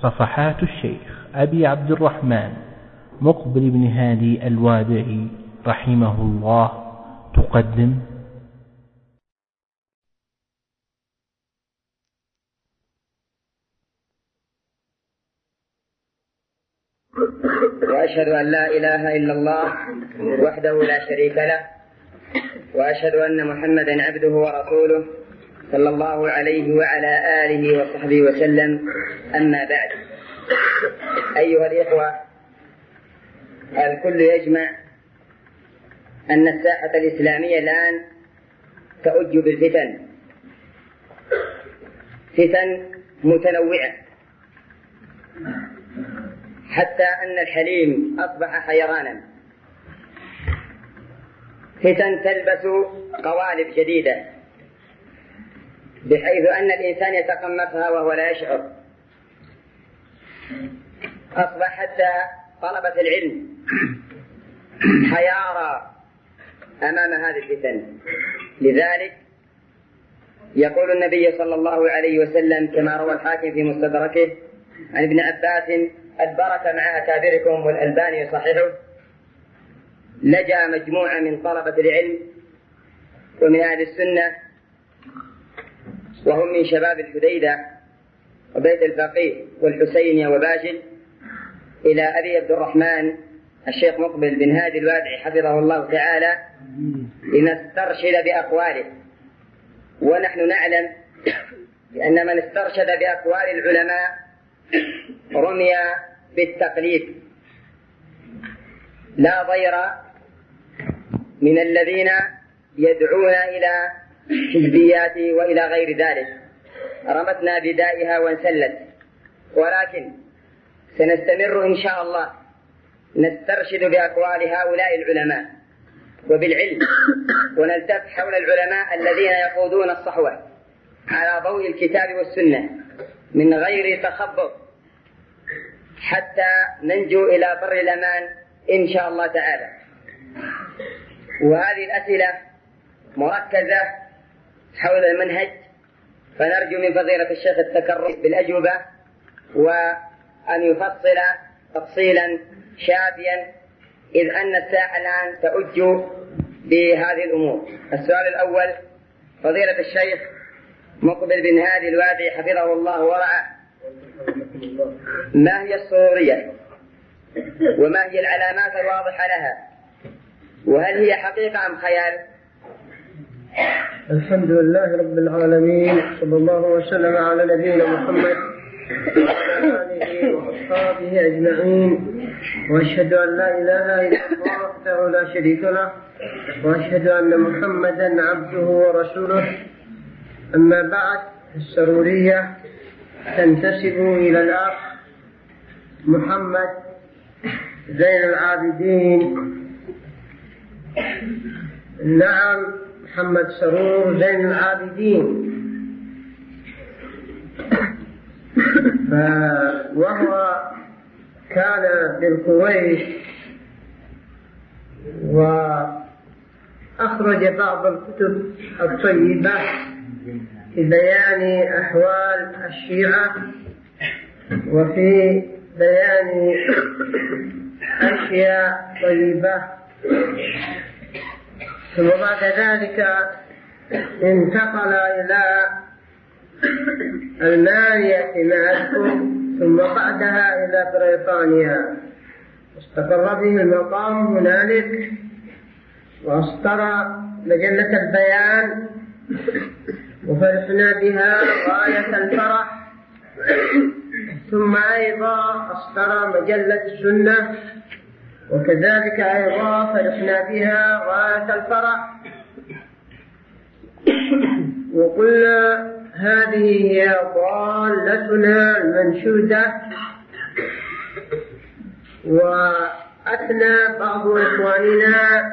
صفحات الشيخ أبي عبد الرحمن مقبل بن هادي الوادعي رحمه الله تقدم وأشهد أن لا إله إلا الله وحده لا شريك له، وأشهد أن محمدا عبده ورسوله صلى الله عليه وعلى آله وصحبه وسلم. أما بعد، أيها الإخوة، الكل يجمع أن الساحة الإسلامية الآن تؤج بالفتن، فتن متنوعة، حتى أن الحليم أصبح حيرانا، فتن تلبس قوالب جديدة بحيث أن الإنسان يتقمصها وهو لا يشعر. أصبح حتى طلبة العلم حيارى أمام هذه الفتن. لذلك يقول النبي صلى الله عليه وسلم كما روى الحاكم في مستدركه عن ابن عباس: البركة مع أكابركم، والألباني يصححه: لجأ مجموعة من طلبة العلم ومن أهل السنة وهم من شباب الحديدة وبيت الفقيه والحسينية وباجل إلى أبي عبد الرحمن الشيخ مقبل بن هادي الوادعي حفظه الله تعالى لنسترشد بأقواله. ونحن نعلم بأن من استرشد بأقوال العلماء رمي بالتقليد، لا ضير من الذين يدعون إلى حزبيات وإلى غير ذلك، رمتنا بدائها وانسلت. ولكن سنستمر إن شاء الله نسترشد بأقوال هؤلاء العلماء وبالعلم، ونلتف حول العلماء الذين يقودون الصحوة على ضوء الكتاب والسنة من غير تخبط، حتى ننجو إلى بر الأمان إن شاء الله تعالى. وهذه الأسئلة مركزة حول المنهج، فنرجو من فضيلة الشيخ التكرم بالأجوبة وأن يفصل تفصيلا شافيا، إذ أن الساحة الآن تؤج بهذه الأمور. السؤال الأول: فضيلة الشيخ مقبل بن هادي الوادعي حفظه الله ورعاه، ما هي السرورية؟ وما هي العلامات الواضحة لها؟ وهل هي حقيقة أم خيال؟ الحمد لله رب العالمين، صلى الله وسلم على نبينا محمد وعلى آله وأصحابه أجمعين، وأشهد أن لا إله إلا الله وحده لا شريك له، وأشهد أن محمدا عبده ورسوله. أما بعد، السرورية تنتسب إلى الأخ محمد زين العابدين. نعم، محمد سرور زين العابدين، وهو كان بالكويت وأخرج بعض الكتب الطيبة في بيان أحوال الشيعة وفي بيان أشياء طيبة. ثم بعد ذلك انتقل إلى ألمانيا فيما أذكر، ثم بعدها إلى بريطانيا، استقر به المقام هنالك، وأصدر مجلة البيان وفرحنا بها غاية الفرح. ثم أيضا أصدر مجلة السنة، وكذلك أيضا فرحنا بها غاية الفرح. وقلنا هذه هي ضالتنا المنشودة. وأثنى بعض إخواننا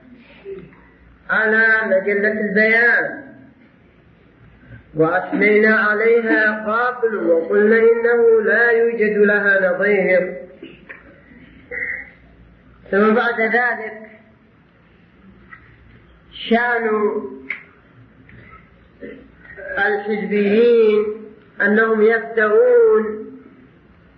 على مجلة البيان وأثنينا عليها قبل، وقلنا إنه لا يوجد لها نظير. ثم بعد ذلك شأن الحزبيين أنهم يبدأون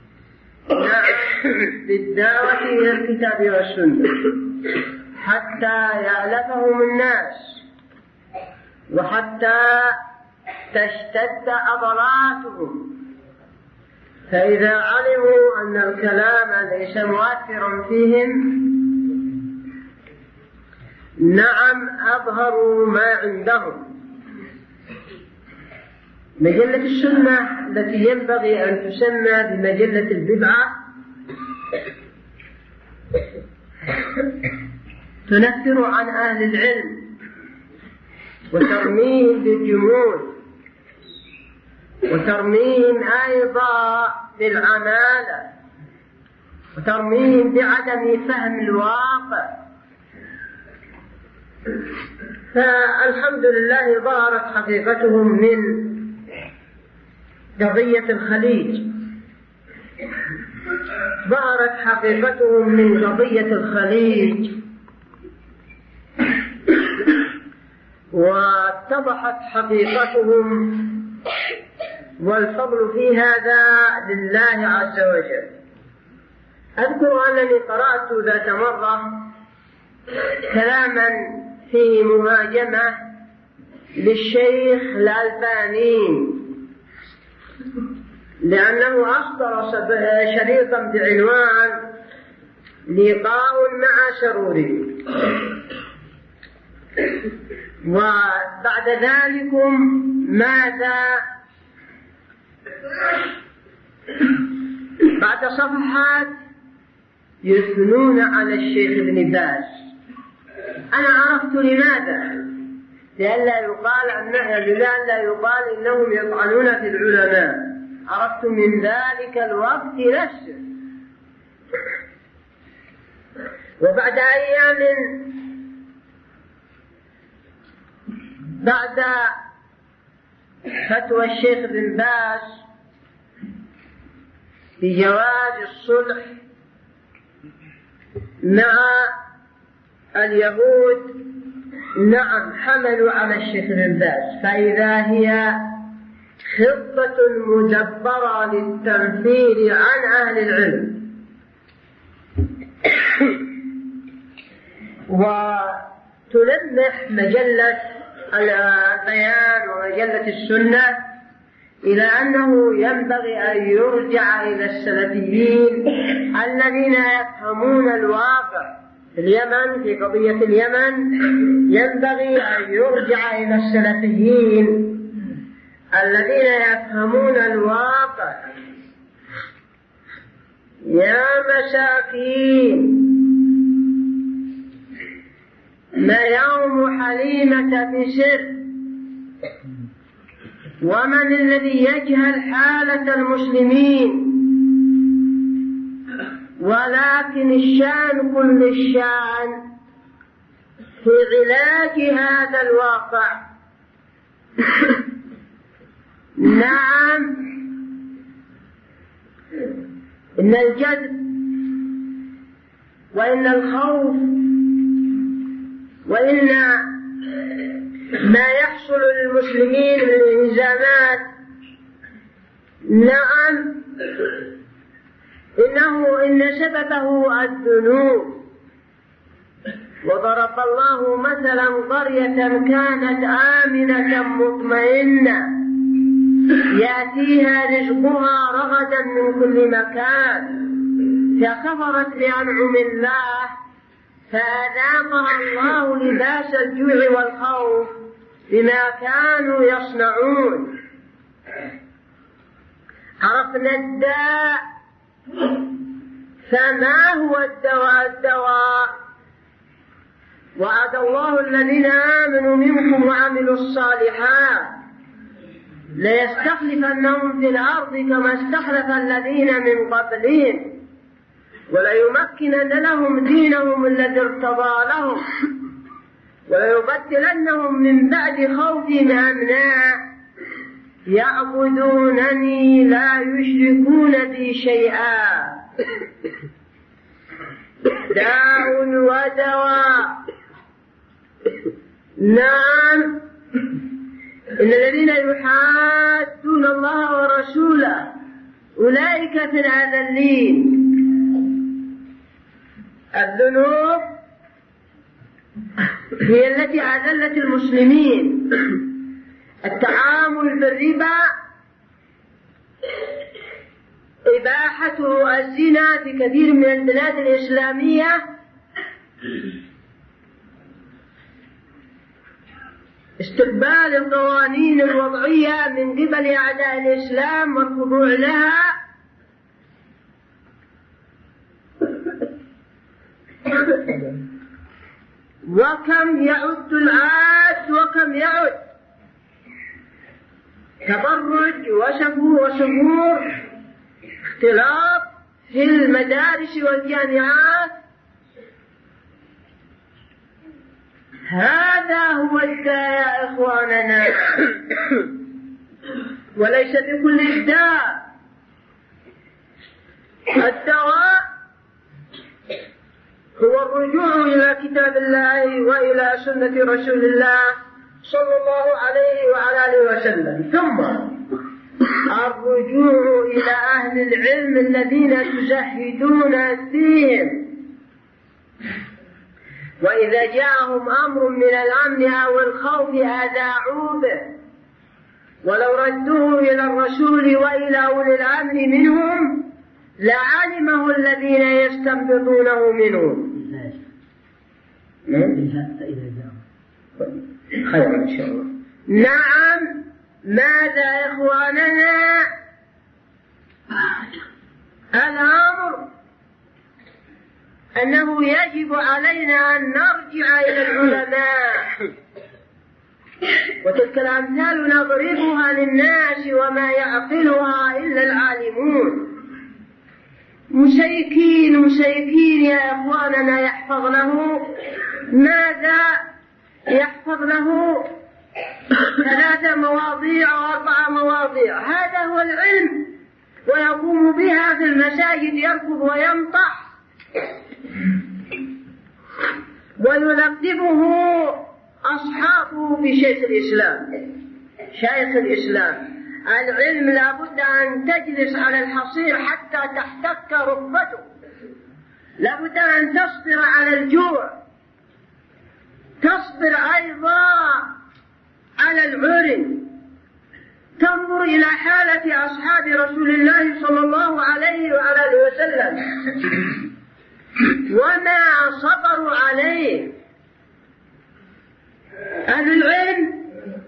بالدعوة إلى الكتاب والسنة حتى يألفهم الناس وحتى تشتد عضلاتهم، فإذا علموا أن الكلام ليس مؤثرا فيهم نعم أظهروا ما عندهم. مجلة السنة التي ينبغي أن تسمى بمجلة البدعة تنفر عن أهل العلم وترميهم بالجمود وترميهم أيضا بالعمالة وترميهم بعدم فهم الواقع. فالحمد لله ظهرت حقيقتهم من قضية الخليج، ظهرت حقيقتهم من قضية الخليج واتضحت حقيقتهم، والفضل في هذا لله عز وجل. أذكر أنني قرأت ذات مرة كلاما في مهاجمة للشيخ الألباني لأنه أصدر شريطا بعنوان لقاء مع سروري، وبعد ذلك ماذا؟ بعد صفحات يثنون على الشيخ ابن باز. أنا عرفت لماذا، لئلا يقال إنهم يطعنون في العلماء. عرفت من ذلك الوقت نفسه. وبعد أيام بعد فتوى الشيخ ابن باز بجواز الصلح مع اليهود، نعم حملوا على الشيخ ابن باز، فإذا هي خطة مدبرة للتنفير عن أهل العلم. وتلمح مجلة البيان ومجلة السنة إلى أنه ينبغي أن يرجع إلى السلفيين الذين يفهمون الواقع في اليمن. في قضية اليمن ينبغي أن يرجع إلى السلفيين الذين يفهمون الواقع. يا مساكين، ما يوم حليمة بسر، ومن الذي يجهل حالة المسلمين؟ ولكن الشأن كل الشأن في علاج هذا الواقع. نعم، إن الجذب وإن الخوف وإن ما يحصل للمسلمين من الانهزامات، نعم إن سببه الذنوب. وضرب الله مثلا قرية كانت آمنة مطمئنة يأتيها رزقها رغدا من كل مكان فكفرت بأنعم الله فأذاقها الله لباس الجوع والخوف بما كانوا يصنعون. عرفنا الداء، فما هو الدواء؟ وعد الله الذين آمنوا منكم وعملوا الصالحات ليستخلفنهم في الأرض كما استخلف الذين من قبلهم وليمكنن لهم دينهم الذي ارتضى لهم وليبدلنهم من بعد خوفهم أمنا يعبدونني لا يشركون بي شيئا. داء ودواء. نعم، إن الذين يحادون الله ورسوله أولئك في الأذلين. الذنوب هي التي أذلت المسلمين. التعامل بالربا، إباحة الزنا في كثير من البلاد الإسلامية، استقبال القوانين الوضعية من قبل أعداء الإسلام والخضوع لها، وكم يعد العاد وكم يعد تبرج وسفور، اختلاط في المدارس والجامعات. هذا هو الداء يا إخواننا، وليس بكل الداء. الدواء هو الرجوع إلى كتاب الله وإلى سنة رسول الله صلى الله عليه وعلى آله وسلم، ثم الرجوع إلى أهل العلم الذين تزهدون فيهم، وإذا جاءهم أمر من الأمن أو الخوف أذاعوا به، ولو ردوه إلى الرسول وإلى أولي الأمر منهم لعلمه الذين يستنبطونه منهم. خير إن شاء الله. نعم، ماذا يا إخواننا؟ الأمر أنه يجب علينا أن نرجع إلى العلماء، وتلك الأمثال نضربها للناس وما يعقلها إلا العالمون. مسيكين يا إخواننا، يحفظ له ماذا؟ يحفظ له 3 مواضيع و4 مواضيع، هذا هو العلم، ويقوم بها في المساجد، يركض وينطح ويلقبه أصحابه بشيخ الإسلام. شيخ الإسلام، العلم لابد أن تجلس على الحصير حتى تحتك ركبته، لابد أن تصبر على الجوع، تصبر أيضا على العري، تنظر إلى حالة أصحاب رسول الله صلى الله عليه وعلى آله وسلم وما صبروا عليه. أهل العلم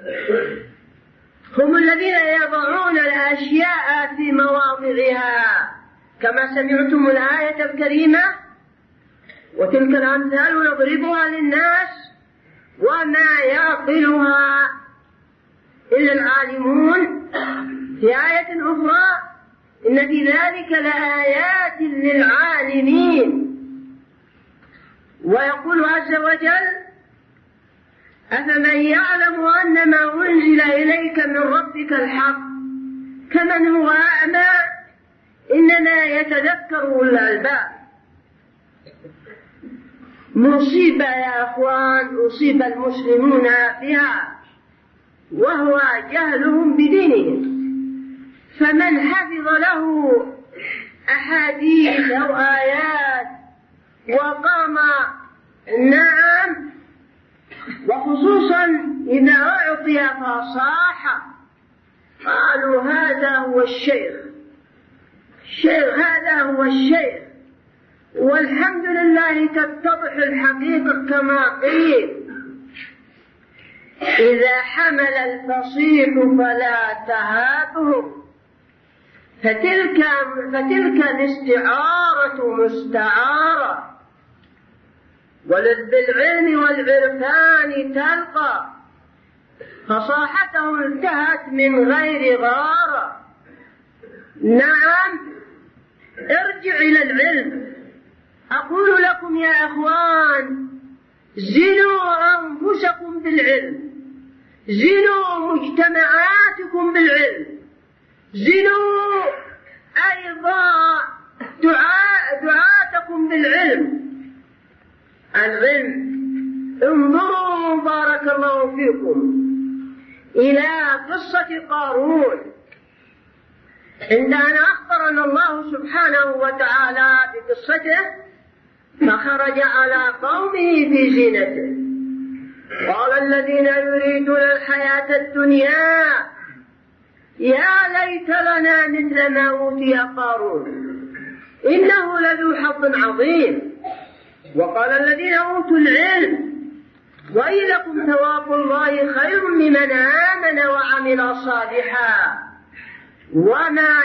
هم الذين يضعون الأشياء في مواضعها، كما سمعتم الآية الكريمة، وتلك الأمثال نضربها للناس وما يعقلها إلا العالمون. في آية أخرى: إن في ذلك لآيات للعالمين. ويقول عز وجل: أفمن يعلم أن ما أنزل إليك من ربك الحق كمن هو أعمى إنما يتذكر أولو الألباب. مصيبة يا أخوان أصيب المسلمون بها، وهو جهلهم بدينهم. فمن حفظ له أحاديث أو آيات وقام، نعم، وخصوصا إذا أعطي فصاحة، قالوا هذا هو الشيخ، هذا هو الشيخ. والحمد لله تتضح الحقيقة كما قيل: إذا حمل الفصيح فلا تهابه، فتلك الاستعارة مستعارة، بالعلم والعرفان تلقى، فصاحته انتهت من غير غارة. نعم، ارجع إلى العلم. أقول لكم يا أخوان: زنوا أنفسكم بالعلم، زنوا مجتمعاتكم بالعلم، زنوا أيضا دعاتكم بالعلم. العلم. انظروا بارك الله فيكم إلى قصة قارون، عندما أخبرنا الله سبحانه وتعالى بقصته فخرج على قومه في زينته. قال الذين يريدون الحياة الدنيا يا ليت لنا مثل ما أوتي قارون إنه لذو حظ عظيم. وقال الذين أوتوا العلم ويلكم ثواب الله خير لمن آمن وعمل صالحا ولا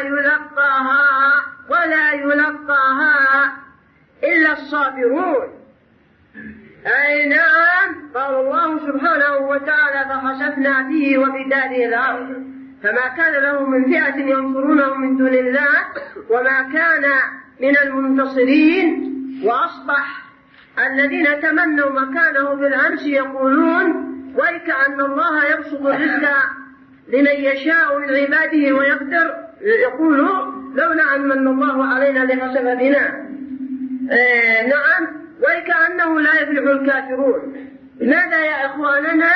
يلقاها إلا الصابرون. أي نعم. قال الله سبحانه وتعالى فخسفنا به وبداره الأرض فما كان له من فئة ينصرونه من دون الله وما كان من المنتصرين. وأصبح الذين تمنوا مكانه بالأمس يقولون ويكأن الله يبسط الرزق لمن يشاء من عباده ويقدر، يقولوا لولا أن من الله علينا لخسف بنا. نعم. ويكأنه لا يفلح الكافرون. ماذا يا إخواننا؟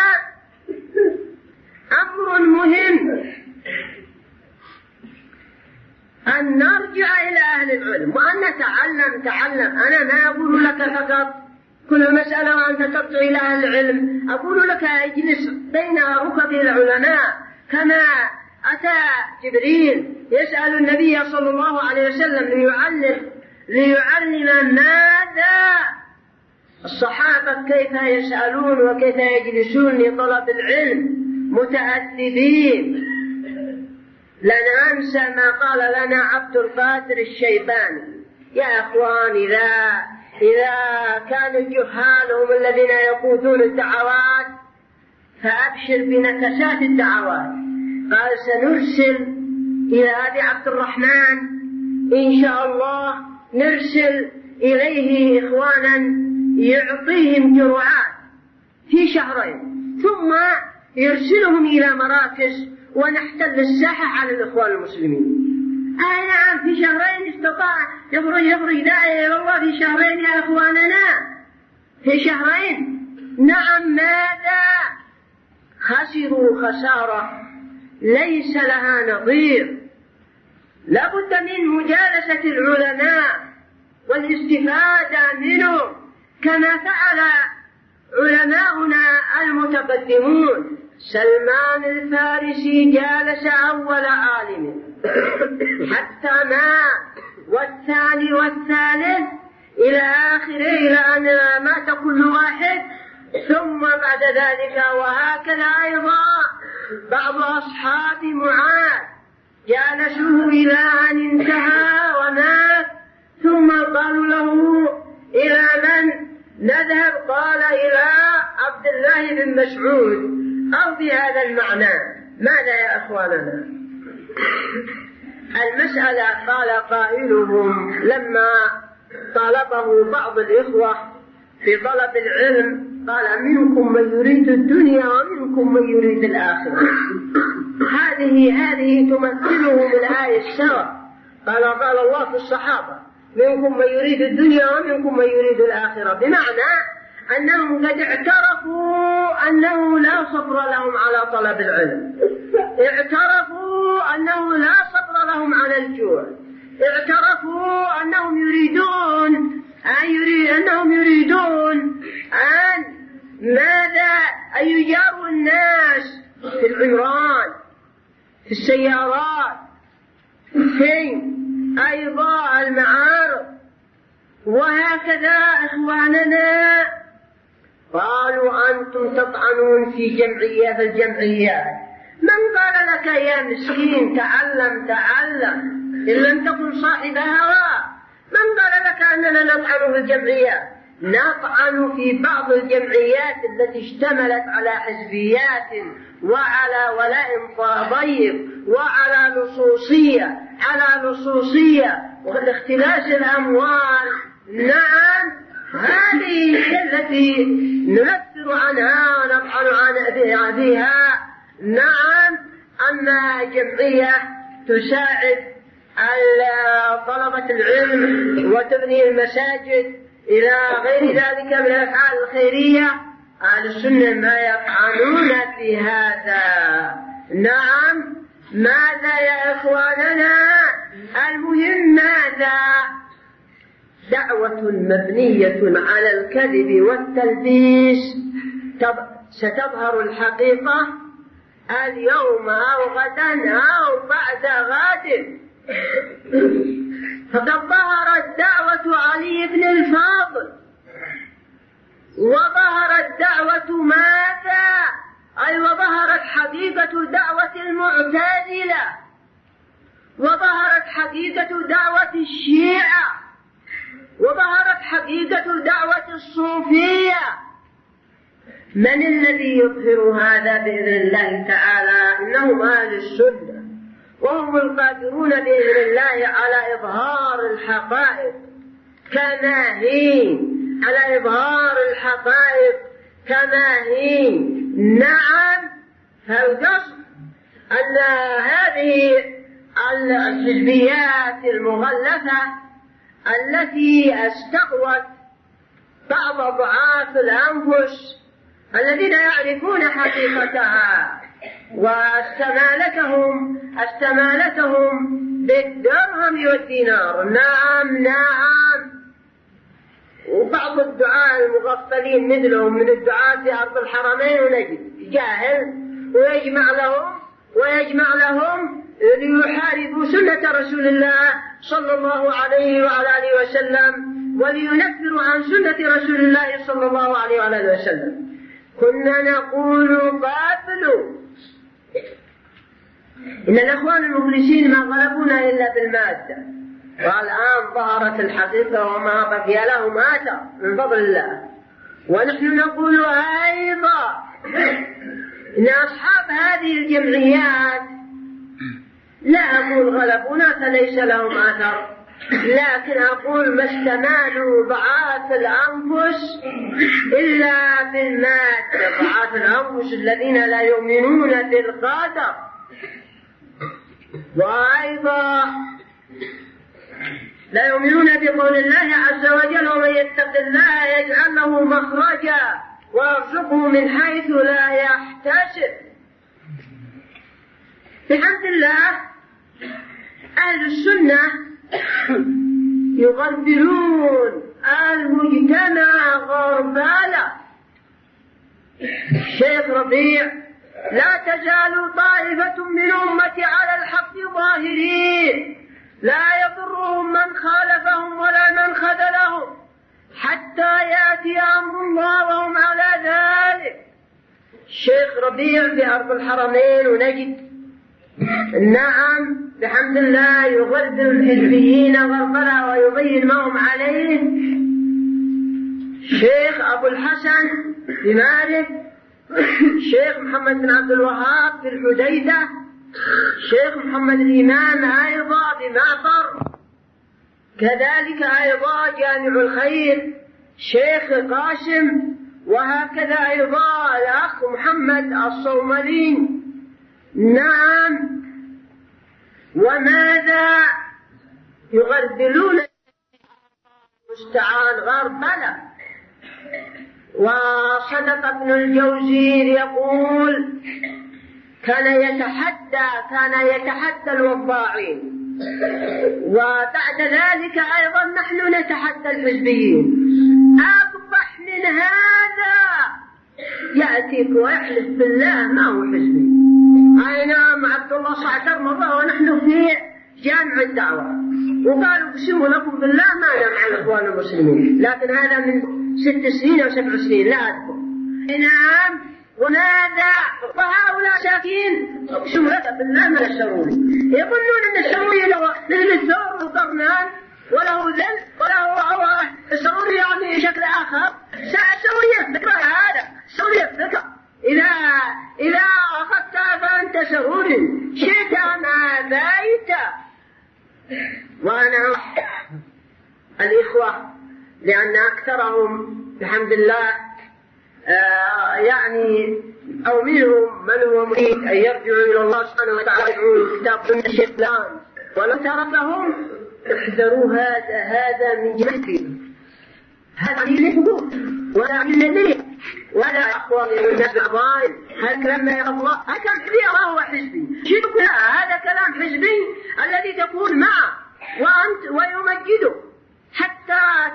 أمر مهم أن نرجع إلى أهل العلم وأن نتعلم. أنا ما أقول لك فقط كل مسألة وأنت ترجع إلى أهل العلم، أقول لك اجلس بين ركب العلماء كما أتى جبريل يسأل النبي صلى الله عليه وسلم ليعلم ماذا الصحابة كيف يسألون وكيف يجلسون لطلب العلم متأدبين. لن أنسى ما قال لنا عبد القادر الشيباني: يا أخوان إذا كان الجهال هم الذين يقودون الدعوات فأبشر بنكسات الدعوات. قال سنرسل إلى أبي عبد الرحمن إن شاء الله، نرسل إليه إخوانا يعطيهم جرعات في شهرين ثم يرسلهم إلى مراكز ونحتل الساحة على الإخوان المسلمين. نعم، في شهرين استطاع يخرج داعية إلى الله في شهرين يا إخواننا، في شهرين. نعم. ماذا خسروا خسارة ليس لها نظير. لابد من مجالسة العلماء والاستفادة منهم كما فعل علماؤنا المتقدمون. سلمان الفارسي جالس أول عالم حتى مات، والثاني والثالث إلى آخره، إلى أن مات كل واحد. ثم بعد ذلك وهكذا أيضا بعض أصحاب معاذ جالسوه إلى أن انتهى ومات. ثم قالوا له إلى من نذهب؟ قال إلى عبد الله بن مسعود أو بهذا المعنى. ماذا يا أخواننا؟ المسألة قال قائلهم لما طالبه بعض الإخوة في طلب العلم قال منكم من يريد الدنيا ومنكم من يريد الآخرة. هذه تمثله من آية السوى. قال الله في الصحابة منكم من يريد الدنيا ومنكم من يريد الآخرة، بمعنى أنهم قد اعترفوا أنه لا صبر لهم على طلب العلم، اعترفوا أنه لا صبر لهم على الجوع، اعترفوا أنهم يريدون أن ماذا؟ أن يجاروا الناس في العمران، في السيارات، في أيضا المعارض، وهكذا إخواننا. قالوا أنتم تطعنون في الجمعيات. من قال لك يا مسكين تعلم إن لم تكن صاحب هوى؟ من قال لك أننا نطعن في الجمعيات؟ نطعن في بعض الجمعيات التي اشتملت على حزبيات وعلى ولاء ضيق وعلى لصوصية واختلاس الأموال. نعم، هذه التي ننفر عنها ونطعن فيها. نعم. أما جمعية تساعد على طلبة العلم وتبني المساجد إلى غير ذلك من الأفعال الخيرية، أهل السنة ما يفعلون في هذا. نعم. ماذا يا إخواننا؟ المهم ماذا؟ دعوة مبنية على الكذب والتلبيس ستظهر الحقيقة اليوم أو غدا أو بعد غد. فقد ظهرت دعوة علي بن الفاضل، وظهرت دعوة ماذا؟ أي وظهرت حقيقة دعوة المعتزلة، وظهرت حقيقة دعوة الشيعة، وظهرت حقيقة دعوة الصوفية. من الذي يظهر هذا بإذن الله تعالى؟ إنهم أهل السنة، وهم القادرون بإذن الله على إظهار الحقائق كما هي، على إظهار الحقائق كما هي. نعم، فالقصد أن هذه الحزبيات المغلفة التي استقوت بعض ضعاف الأنفس الذين يعرفون حقيقتها واستمالتهم بالدرهم والدينار. نعم، وبعض الدعاة المغفلين مثلهم من الدعاة في أرض الحرمين ونجد جاهل ويجمع لهم ليحاربوا سنة رسول الله صلى الله عليه وعلى آله وسلم ولينفروا عن سنة رسول الله صلى الله عليه وعلى آله وسلم. كنا نقول قابلوا إن الأخوان المخلصين ما غلبونا إلا بالمادة، والآن ظهرت الحقيقة وما بقي لهم آثر من فضل الله. ونحن نقول أيضا إن أصحاب هذه الجمعيات لا أقول غلبونا فليس لهم أثر، لكن أقول ما استمالوا ضعاف الأنفس إلا بالمادة، ضعاف الأنفس الذين لا يؤمنون بالقدر. وأيضا لا يؤمنون بقول الله عز وجل: ومن يتق الله يجعل له مخرجا ويرزقه من حيث لا يحتسب. بحمد الله أهل السنة يغربلون المجتمع غربالة. الشيخ ربيع: لا تزال طائفة من أمتي على الحق ظاهرين لا يضرهم من خالفهم ولا من خذلهم حتى يأتي أمر الله وهم على ذلك. الشيخ ربيع في أرض الحرمين ونجد. نعم، بحمد الله يغربل الحزبيين غربلة ويبين ما هم عليه. الشيخ أبو الحسن في مالك، الشيخ محمد بن عبد الوهاب في الحديدة، الشيخ محمد الإمام أيضا بمعطر، كذلك أيضا جامع الخير شيخ قاسم، وهكذا أيضا الأخ محمد الصومالي. نعم، وماذا يغربلون مستعان غربلة. وصدق ابن الجوزي يقول: كان يتحدى الوضاعين، وبعد ذلك أيضا نحن نتحدى الحزبيين. أقبح من هذا يأتيك ويحلف بالله ما هو حزبي. أي نعم، عبد الله صعتر مرة ونحن في جامع الدعوة وقالوا: اقسموا لكم بالله ما نعم على الإخوان المسلمين، لكن هذا من 6 سنين أو 7 سنين لا أذكر. نعم، وماذا؟ وهؤلاء ساكين اقسموا لك بالله ما الشروري، يظنون أن الشروري له مثل الثور والقرنان وله ذل وله الشروري يعني شكل آخر. الشروري يفكر هذا، الشروري يفكر. إذا أخذت فأنت شروري، شئت ما بيت. وأنا الإخوة لأن أكثرهم بحمد الله يعني أو منهم من هو مريد أن يرجعوا إلى الله سبحانه وتعالى يدعون كتاب سنة الشيخ فلان، ولو تركهم احذروا هذا من جهتهم. هذا عن الحدود ولا عن النبي ولا أقوال الناس بعضين. هذا كلام لا يرى الله، هذا كلام حزبي هو حزبي. هذا كلام حزبي الذي تقول معه وأنت ويمجده حتى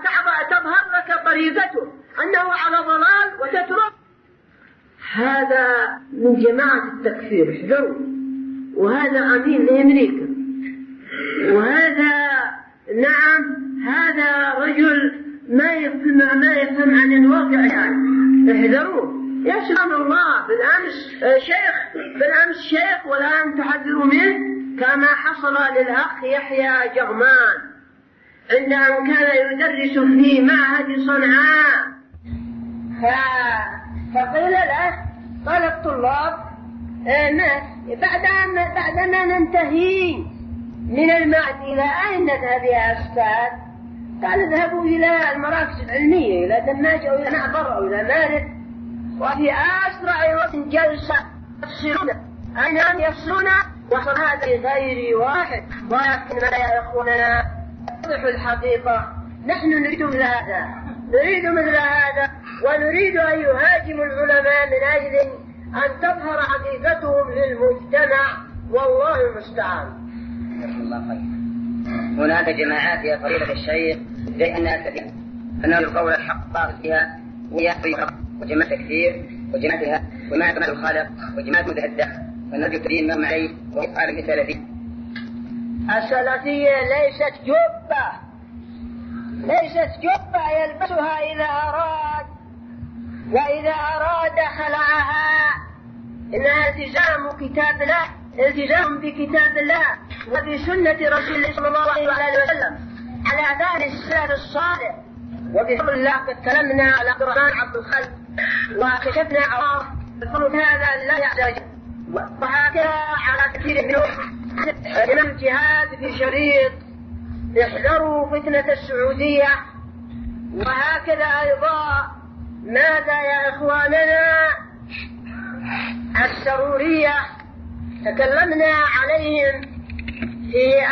هذا من جماعة التكفير، احذروا. وهذا أمين لأمريكا، وهذا نعم هذا رجل ما يفهم عن الواقع يعني. احذروا يا سبحان الله. بالأمس شيخ والآن تحذروا منه، كما حصل للأخ يحيى جغمان عندما كان يدرس في معهد صنعاء، فقيل له قال الطلاب بعدما ننتهي من المعهد إلى أين نذهب يا أستاذ؟ قال اذهبوا إلى المراكز العلمية، إلى دماج أو إلى معبر أو إلى مارد، وفي أسرع وقت جلسة يفصلون وصل هذا غير واحد. ولكن يا إخواننا توضح الحقيقة، نحن نريد مثل هذا ونريد أن يهاجموا العلماء من أجل أن تظهر حقيقتهم للمجتمع، والله المستعان. هناك جماعات يا فضيلة الشيخ زي الناس أنه القول الحق طاغ فيها، وهي وجماعة تكفير وجماعتها وجماعة كمال الخالق وجماعة متهدى، فنرجو الدين لهم عليه وقال السلفية. السلفية ليست جبة يلبسها إذا أراد، وإذا أراد خلعها. إنها التزام بكتاب الله وبسنة رسول الله صلى الله عليه وسلم على ذلك السلف الصالح. وبفضل الله قد تكلمنا على عبد الرحمن عبد الخلق وكشفنا عوار بفضل هذا لا يحتاج، وهكذا على كثير منهم. الإمام الجهاد في شريط احذروا فتنة السعودية، وهكذا أيضا ماذا يا إخواننا السرورية تكلمنا عليهم في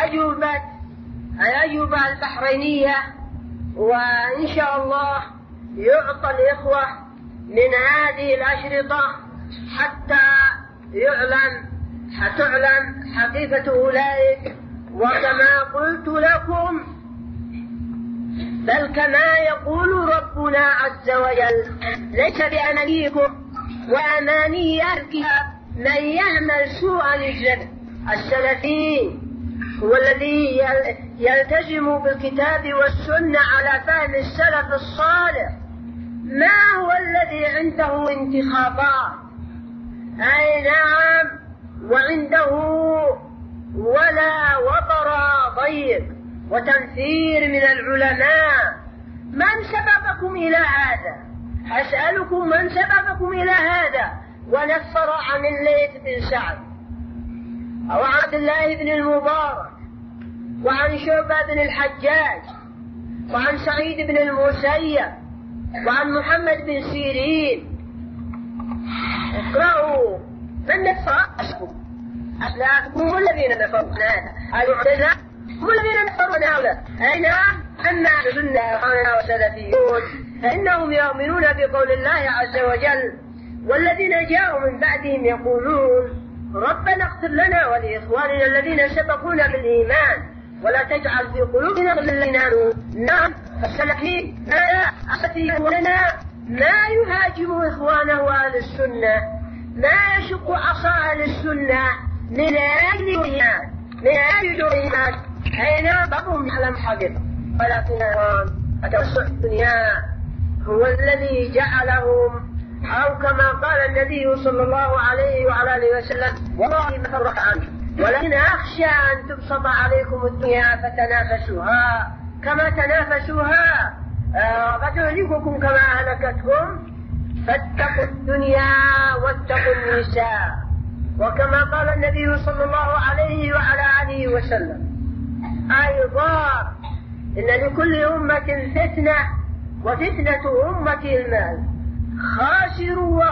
أجوبة البحرينية. وإن شاء الله يعطى الإخوة من هذه الأشرطة حتى تعلم حقيقة أولئك. وكما قلت لكم بل كما يقول ربنا عز وجل ليس بأمانيكم وأماني الكتاب من يعمل سوءا يجزى. السلفي هو الذي يلتزم بالكتاب والسنة على فهم السلف الصالح، ما هو الذي عنده انتخابات. أي نعم، وعنده ولا وطر ضيق وتنفير من العلماء. من سبقكم إلى هذا؟ أسألكم من سبقكم إلى هذا؟ ونفر عن الليث بن سعد أو عبد الله بن المبارك وعن شعبة بن الحجاج وعن سعيد بن المسيب وعن محمد بن سيرين. اقرأوا من نفر أسلافكم الذين نفروا هذا المعتزلة هم الذين نفروا هؤلاء. أي نعم. أما السنة أخواننا وسلفيون فإنهم يؤمنون بقول الله عز وجل والذين جاءوا من بعدهم يقولون ربنا اغفر لنا ولإخواننا الذين سبقونا بالإيمان ولا تجعل في قلوبنا غلا للذين آمنوا. نعم، فالسلفيين ما يهاجم إخوانه أهل السنة، ما يشق عصا أهل السنة من أجل دنيا أين بعضهم يعلم حقيقة. ولكن التوسع الدنيا هو الذي جعلهم، أو كما قال النبي صلى الله عليه وعلى آله وسلم والله ما فرق عنه، ولكن أخشى أن تبسط عليكم الدنيا فتنافسوها كما تنافسوها فتهلككم كما أهلكتكم، فاتقوا الدنيا واتقوا النساء. وكما قال النبي صلى الله عليه وعلى آله وسلم أيضا إن لكل أمة فتنة وفتنة أمة المال، خاسروا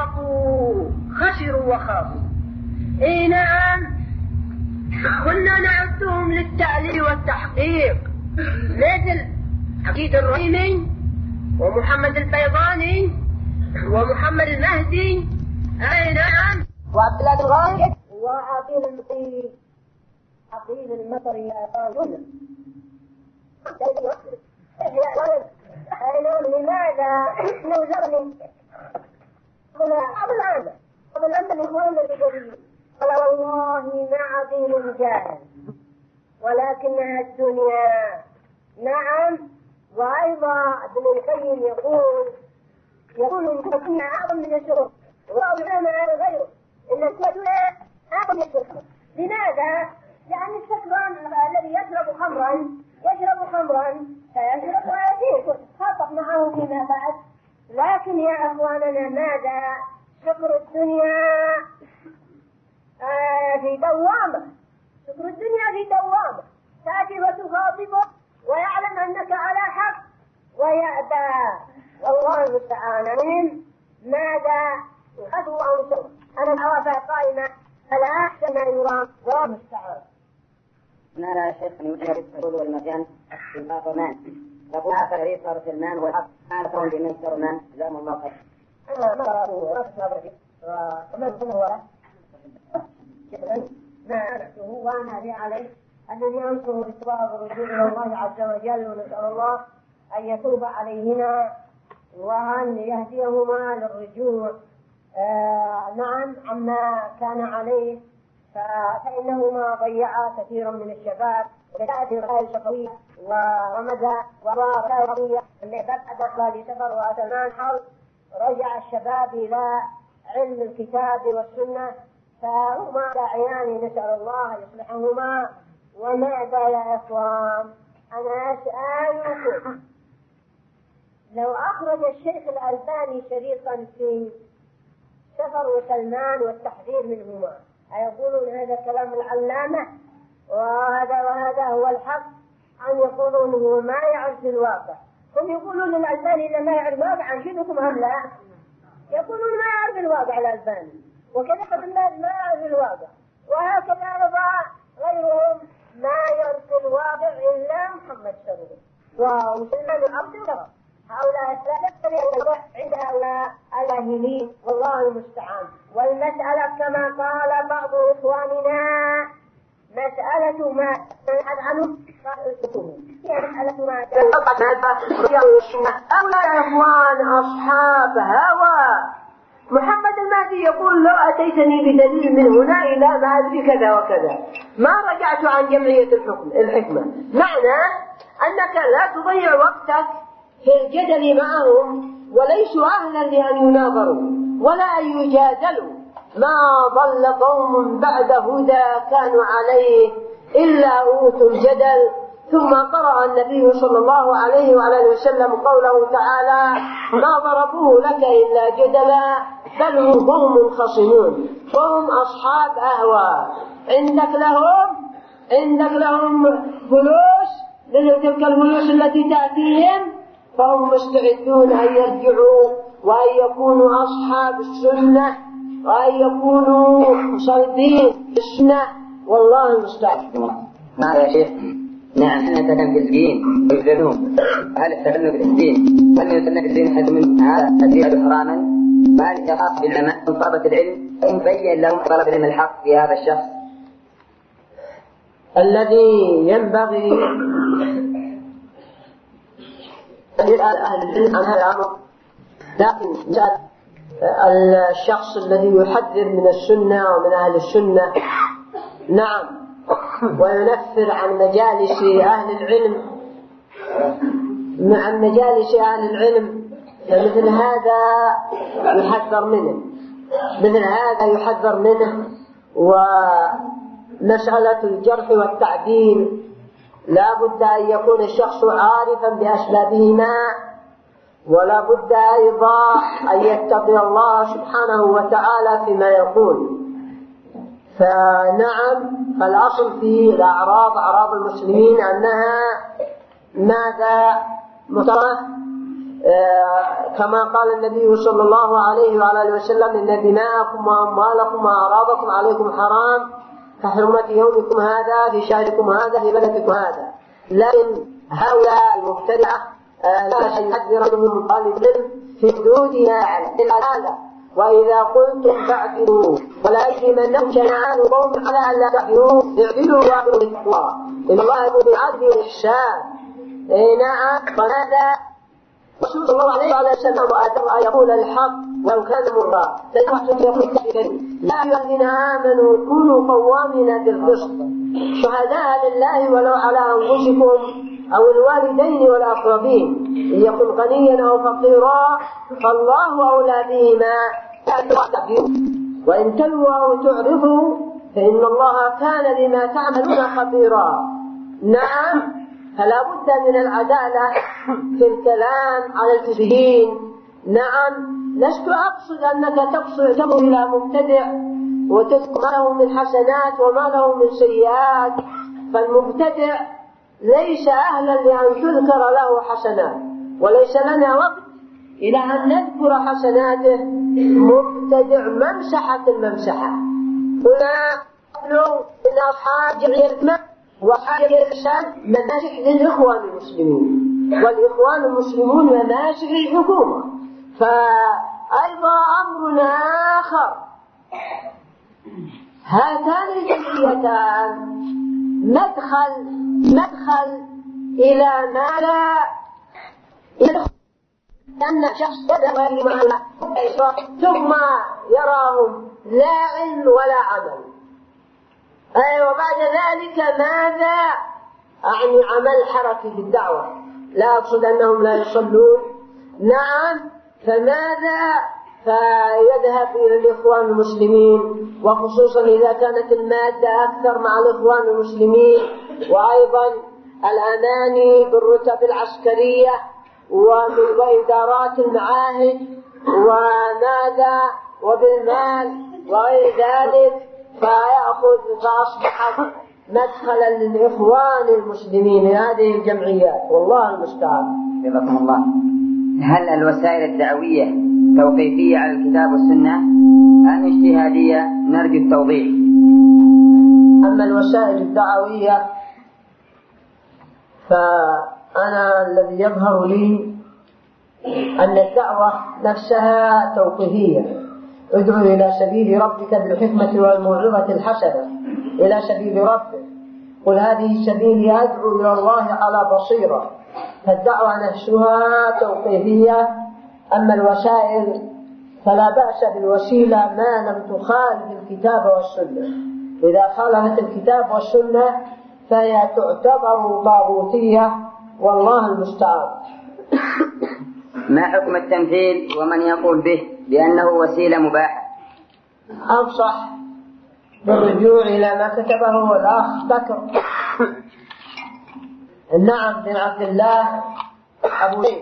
وخافوا. إيه نعم، كنا نعدهم للتعليل والتحقيق مثل عقيد الرحيمي ومحمد البيضاني ومحمد المهدي. أي نعم، وعبد الله بن غالب عقيل المطر يا قاضي. لماذا نوزرني هنا بعض العامة الأمر الإخوان الرجاليين قال والله ما عظيم جاهل ولكنها الدنيا. نعم. وأيضا ابن القيم يقول إن الدنيا أعظم من الشرور وأعظم غيره إن الدنيا أعظم من الشرور. لماذا؟ لأن السكران الذي يشرب خمرا فيشرب ويزيد خاطب معه فيما بعد. لكن يا أخواننا ماذا؟ شكر الدنيا في دوامة. شكر الدنيا في دوامة تأتي وتخاطبه ويعلم أنك على حق ويأبى. والله المستعان. ماذا يخذوا أو شر؟ أنا العوافة قائمة فلا أحسن ما يرام. والله المستعان. نرى شيخ يدرس الحلول والمرجان في الباطمان يقول آخر ريس صار سلمان والحق آخر بمن سرمان زام الموقف. أنا ما رأيه ومن هو ما أعرفه وأنا لي عليه أنني أنصر بالصواب والرجوع إلى الله عز وجل ونسأل الله أن يتوب عليهما وأن يهديهما للرجوع نعم عما كان عليه فإنهما ضيعا كثيرا من الشباب وكانت الرسائل الشقوية ومدى وراء قضية اللي بدأ لسفر وأتمان حول رجع الشباب إلى علم الكتاب والسنة فهما داعيان نسأل الله يصلحهما. وماذا يا إخوان؟ أنا أسألكم لو أخرج الشيخ الألباني شريطا في سفر وسلمان والتحذير منهما أيقولون هذا كلام العلامة وهذا هو الحق أن يقولون هو ما يعرف الواقع؟ هم يقولون الألباني إذا ما يعرف الواقع أنشدكم هم لا يقولون ما يعرف الواقع الألباني وكذا قد الناس ما يعرف الواقع وهكذا رضا غيرهم ما يعرف الواقع إلا محمد شريف ومسلمان الأرض. هؤلاء الثلاثة عند هؤلاء الأهلين والله المستعان. والمسألة كما قال بعض إخواننا مسألة ما نبحث عنه هي مسألة ما هؤلاء إخوان أصحاب هوى. محمد المهدي يقول لو أتيتني بدليل من هنا إلى ما أدري كذا وكذا ما رجعت عن جمعية الحكمة. معنى أنك لا تضيع وقتك في الجدل معهم وليسوا أهلا لأن يناظروا ولا أن يجادلوا. ما ضل قوم بعد هدى كانوا عليه إلا أوتوا الجدل. ثم قرأ النبي صلى الله عليه وعلى وسلم قوله تعالى ما ضربوه لك إلا جدلا بل هم قوم خصمون وهم أصحاب أهوى. عندك لهم فلوس تلك الفلوس التي تأتيهم فهم مستعدون أن يرجعوا وأن يكونوا أصحاب السنة وأن يكونوا صلبين السنة. والله المستعد. نعم يا شيخ. نعم احنا نتكلم في الدين ويبذلون. هل التكلم في الدين هل يتكلم في الدين حد من هذا الدين حراما؟ وهل يخاف بالعلماء من طلبة العلم أن يبين لهم طلب العلم الحق في هذا الشخص؟ الذي ينبغي أن يسأل أهل العلم عن هذا الأمر. لكن يسأل الشخص الذي يحذر من السنة ومن أهل السنة نعم وينفر عن مجالس أهل العلم فمثل هذا يحذر منه. ومسألة الجرح والتعديل لا بد أن يكون الشخص عارفا بأسبابهما ولا بد أيضا أن يتقي الله سبحانه وتعالى فيما يقول. فنعم فالأصل في أعراض المسلمين أنها ماذا مطرح كما قال النبي صلى الله عليه وعلى وسلم إن دماءكم وأموالكم وأعراضكم عليكم حرام كحرمة يومكم هذا في شهركم هذا في بلدكم هذا. لكن هؤلاء المبتدعة لا يحذر منهم طالب العلم في حدودها على العدالة. وإذا قلتم فاعدلوا ولا يجرمنكم شنآن قوم على ألا تعدلوا اعدلوا واعدلوا بالتقوى إن الله يقول بالعدل والإحسان. نعم. وهذا رسول الله عليه وسلم أن يقول الحق لو كان مرا فالحق يقول لا أيها الذين آمنوا كونوا قوامين بالقسط شهداء لله ولو على أنفسكم أو الوالدين والأقربين إن يكن غنيا أو فقيرا فالله أولى بهما وإن تلووا أو تعرضوا فإن الله كان بما تعملون خبيرا. نعم، فلا بد من العدالة في الكلام على المسلمين. نعم، لست أقصد أنك تقصد إلى مبتدع وتذكر ما له من حسنات وما له من سيئات، فالمبتدع ليس أهلا لأن تذكر له حسنات، وليس لنا وقت إلى أن نذكر حسناته. مبتدع ممسحة الممسحة. هنا نقول إن أصحاب جمعية وأصحاب الإرشاد مناسك للإخوان المسلمين، والإخوان المسلمون مناسك للحكومة. فأيضا أمر آخر، هاتان الجمعيتان مدخل إلى ماذا؟ أن شخص يدعو ثم يراهم لا علم ولا عمل. وبعد ذلك ماذا؟ أعني عمل حركي في الدعوة، لا أقصد أنهم لا يصلون. نعم، فماذا؟ فيذهب إلى الإخوان المسلمين، وخصوصا إذا كانت المادة أكثر مع الإخوان المسلمين، وأيضا الأماني بالرتب العسكرية وإدارات المعاهد وماذا وبالمال وغير ذلك، فأصبحت مدخلا للإخوان المسلمين هذه الجمعيات، والله المستعان. جزاكم الله. هل الوسائل الدعوية توقيفية على الكتاب والسنة أم اجتهادية؟ نرجو التوضيح. أما الوسائل الدعوية فأنا الذي يظهر لي أن الدعوة نفسها توقيفية. ادعو إلى سبيل ربك بالحكمة والموعظة الحسنة، إلى سبيل ربك، قل هذه سبيلي أدعو إلى الله على بصيرة. فالدعوة نفسها توقيفية. أما الوسائل فلا بأس بالوسيلة ما لم تخالف الكتاب والسنة. إذا خالفت الكتاب والسنة فهي تعتبر طاغوتية، والله المستعان. ما حكم التمثيل ومن يقول به بأنه وسيلة مباحة؟ أنصح بالرجوع إلى ما كتبه الأخ بكر النعم بن عبد الله أبو زيد،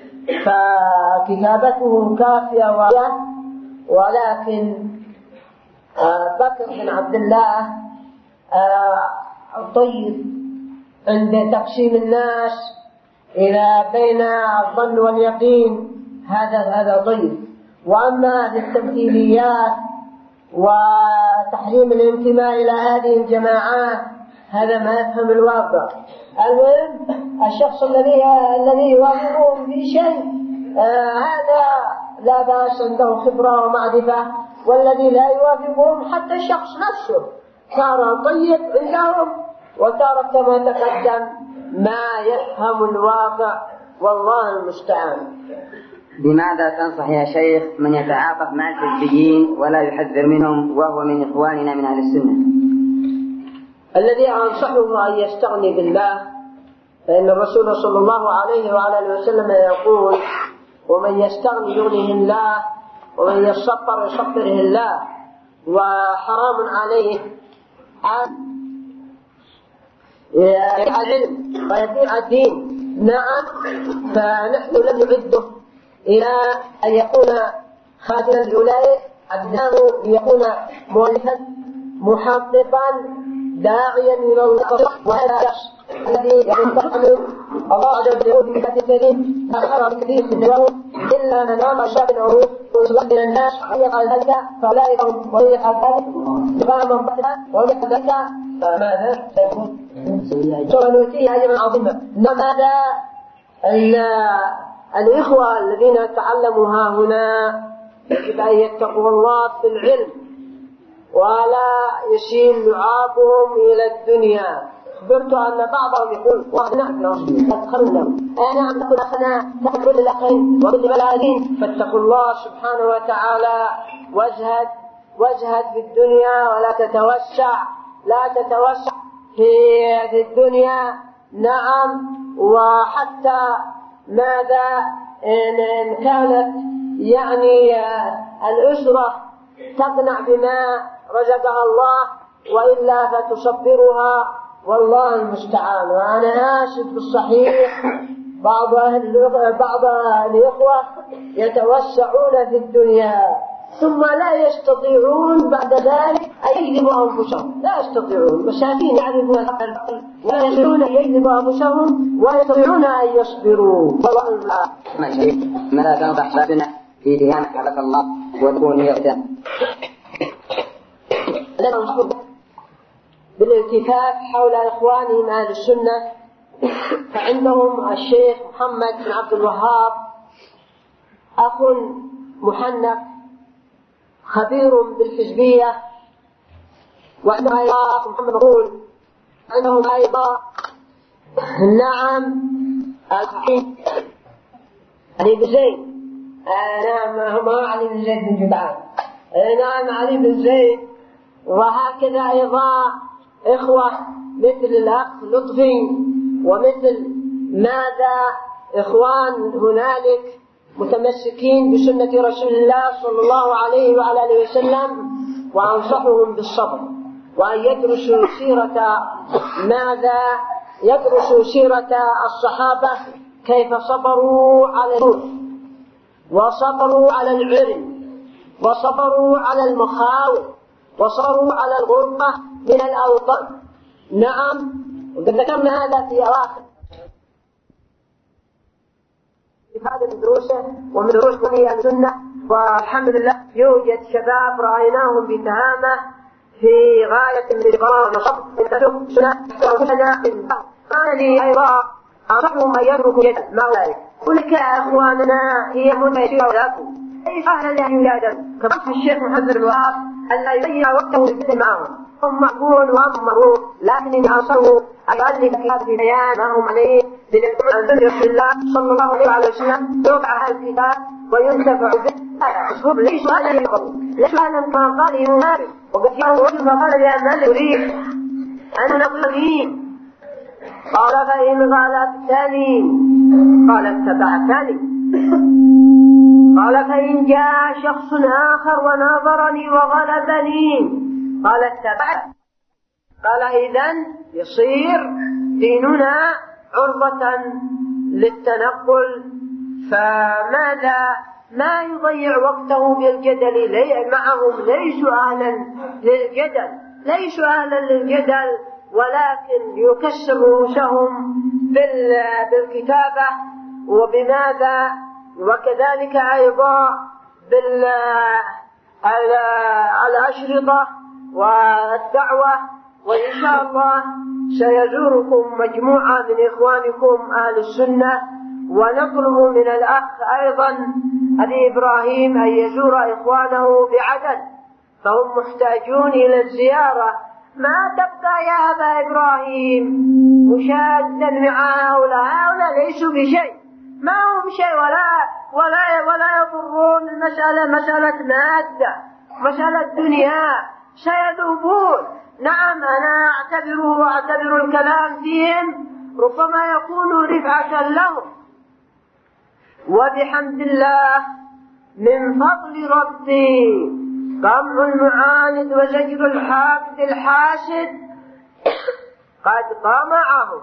فكتابته كافية وافية، ولكن بكر بن عبد الله طيب عند تقسيم الناس إلى بين الظن واليقين، هذا طيب. وأما هذه التمثيليات وتحريم الانتماء إلى هذه الجماعات هذا ما يفهم الواقع. المهم الشخص الذي يوافقهم في شيء هذا لا بأس، عنده خبرة ومعرفة، والذي لا يوافقهم حتى الشخص نفسه صار طيب عندهم، وترى كما تقدم ما يفهم الواقع، والله المستعان. بماذا تنصح يا شيخ من يتعاطف مع الحزبيين ولا يحذر منهم وهو من إخواننا من أهل السنة؟ الذي أنصحه أن يستغني بالله، فإن الرسول صلى الله عليه وعلى وسلم يقول: ومن يستغني يغنيه الله، ومن يصبر يصبره الله. وحرام عليه العلم ويبيع الدين. نعم، فنحن لم نعده إلى أن يكون خادما لأولئك، عدناه ليكون مؤلفا محققا داعيا إلى الله. وهذا الذي ينتقل الله عز وجل في كتاب الكريم أخر كثير من اليوم إلا من نام شاب العروض ويصلح الناس ويقع ذلك فأولئك هم ويقع ذلك إقاما بطلا ويقع ذلك فماذا سيكون؟ سنؤتيه أجرا عظيما. ماذا الإخوة الذين تعلموا ها هنا يجب أن يتقوا الله في العلم ولا يشيل لعابهم إلى الدنيا، أخبرت أن بعضهم يقول نعم يا رسول الله أدخلنا نعم نقول أخنا نحن كل الأخين وكل بلادين. فاتقوا الله سبحانه وتعالى واجهد في الدنيا ولا تتوسع في الدنيا. نعم. وحتى ماذا إن كانت يعني الأسرة تقنع بما رزقها الله وإلا فتصبرها والله المستعان. وأنا آسف بالصحيح بعض الإخوة يتوسعون في الدنيا ثم لا يستطيعون بعد ذلك أن يجذبوا أنفسهم. لا يستطيعون، مساكين يعرفون الحق ولا يستطيعون أن يجذبوا أنفسهم ولا يستطيعون أن يصبروا. ماذا تنصح أحبابنا في ديانة حفظ الله وتكون يغتم؟ بالالتفاف حول إخوانهم أهل السنة، فعندهم الشيخ محمد بن عبد الوهاب أخ محنك خبير بالحزبية، وعندهم أيضا محمد مقول، عندهم أيضا نعم علي بن زيد، نعم هما علي بن زيد بن جدعان، نعم علي بن زيد. وهكذا أيضا إخوة مثل الأخ لطفي ومثل ماذا إخوان هنالك متمسكين بسنة رسول الله صلى الله عليه وعلى آله وسلم. وأنصحهم بالصبر وأن يدرسوا سيرة الصحابة كيف صبروا على الجوع وصبروا على العري وصبروا على المخاوف وصبروا على الغربة من الأوطان. نعم. وقد ذكرنا هذا في أواخر هذا من دروسه ومن دروس بني السنة. والحمد لله يوجد شباب رأيناهم بتهامة في غاية من الإقرار والنصب من تدرك سنة أنا أيضا أنصحهم أن يدركوا ما ذلك. ولك أخواننا هي منتشرة لكم ليس أهلا يولادا كما الشيخ محمد بن وهاب ألا يضيع وقته بالبدء معهم. هم مقبول وأمروا، لكن أنصروا أن يؤلف كتاب في بيان ما هم عليه بالعلم عن رسول الله صلى الله عليه وسلم، يوقع هذا الكتاب وينتفع به. ليس أهلا كما قال ينافق. وقد جاءه رجل فقال لأن يريد أن نقول قال فإن غلبتني قال اتبعتني. قال فإن جاء شخص آخر وناظرني وغلبني قال اتبعت. قال إذن يصير ديننا عرضة للتنقل. فماذا ما يضيع وقته بالجدل معهم. ليسوا أهلا للجدل ولكن يكسر رؤوسهم بالكتابة وبماذا وكذلك أيضا الأشرطة والدعوة. وإن شاء الله سيزوركم مجموعة من إخوانكم أهل السنة، ونطلب من الأخ أيضا أبي إبراهيم أن يزور إخوانه بعدن، فهم محتاجون إلى الزيارة. ما تبقى يا أبا إبراهيم مشادا مع هؤلاء ليسوا بشيء، ما هم شيء ولا يضرون. المسألة مسألة مادة، مسألة دنيا، سيذوبون. نعم أنا أعتبر الكلام فيهم ربما يكون رفعة لهم. وبحمد الله من فضل ربي قمع المعاند وزجر الحاقد الحاسد قد قمعهم.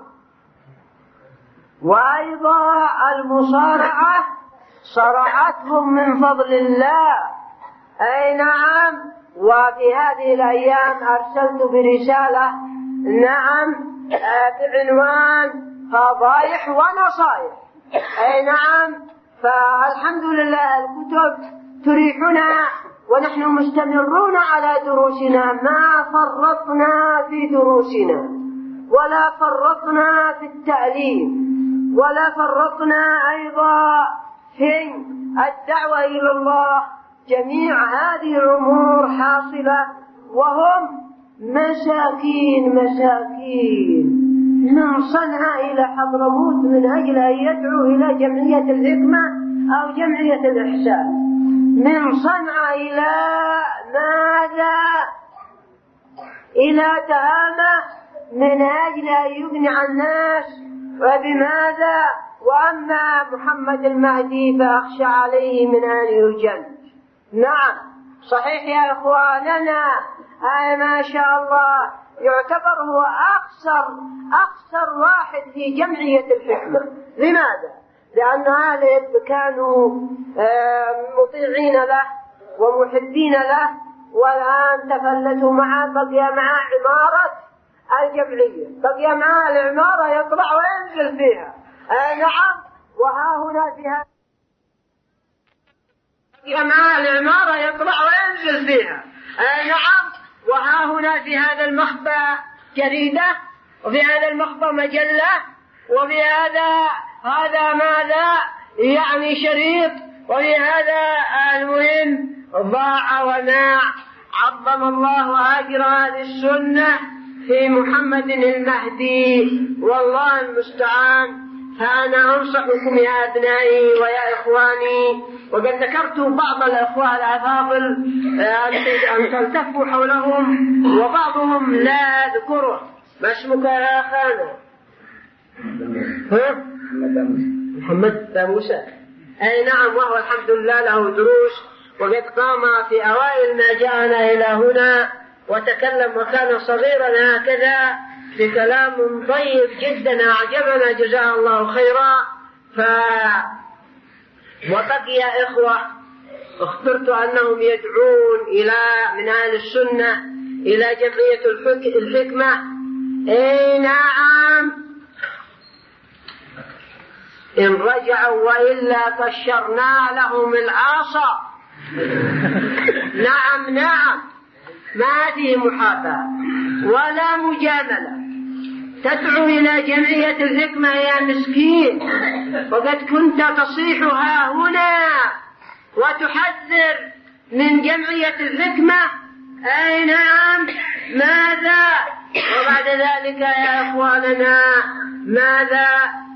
وأيضا المصارعة صرعتهم من فضل الله. أي نعم. وفي هذه الأيام أرسلت برسالة نعم بعنوان فضائح ونصائح. أي نعم. فالحمد لله الكتب تريحنا ونحن مستمرون على دروسنا، ما فرطنا في دروسنا ولا فرطنا في التعليم ولا فرطنا أيضا في الدعوة إلى الله. جميع هذه الأمور حاصلة وهم مساكين من صنعاء إلى حضرموت من أجل أن يدعو إلى جمعية الحكمة أو جمعية الإحسان. من صنعاء إلى ماذا؟ إلى تهامة من أجل أن يقنع الناس. وبماذا؟ وأما محمد المهدي فأخشى عليه من أن يجن. نعم صحيح يا إخواننا، ما شاء الله يعتبر هو أخسر واحد في جمعية الحكمة. لماذا؟ لأن أهله كانوا مطيعين له ومحبين له، والآن تفلتوا معه، بقي معه عمارة الجمعية، بقي معه العمارة يطلع وينزل فيها. نعم، وها هنا فيها بقي معه العمارة يطلع وينزل فيها. نعم، وها هنا في هذا المخبأ جريدة، وفي هذا المخبأ مجلة، وفي هذا ماذا يعني شريط، وفي هذا المهم ضاع وناع. عظم الله أجر هذه السنة في محمد المهدي، والله المستعان. فأنا أنصحكم يا أبنائي ويا إخواني، وقد ذكرت بعض الأخوة الأفاضل أن تلتفوا حولهم، وبعضهم لا أذكره. ما اسمك يا أخانا؟ محمد موسى. أي نعم، وهو الحمد لله له دروس، وقد قام في أوائل ما جاءنا إلى هنا وتكلم، وكان صغيرا هكذا بكلام طيب جدا أعجبنا جزاه الله خيرا. وبقي إخوة اخترت أنهم يدعون من أهل السنة إلى جمعية الحكمة. أي نعم، إن رجعوا وإلا كشرنا لهم العصا. نعم، ما فيه محاباة ولا مجاملة. تدعو إلى جمعية الحكمة يا مسكين، وقد كنت تصيحها هنا وتحذر من جمعية الحكمة. أي نعم، ماذا؟ وبعد ذلك يا إخواننا ماذا؟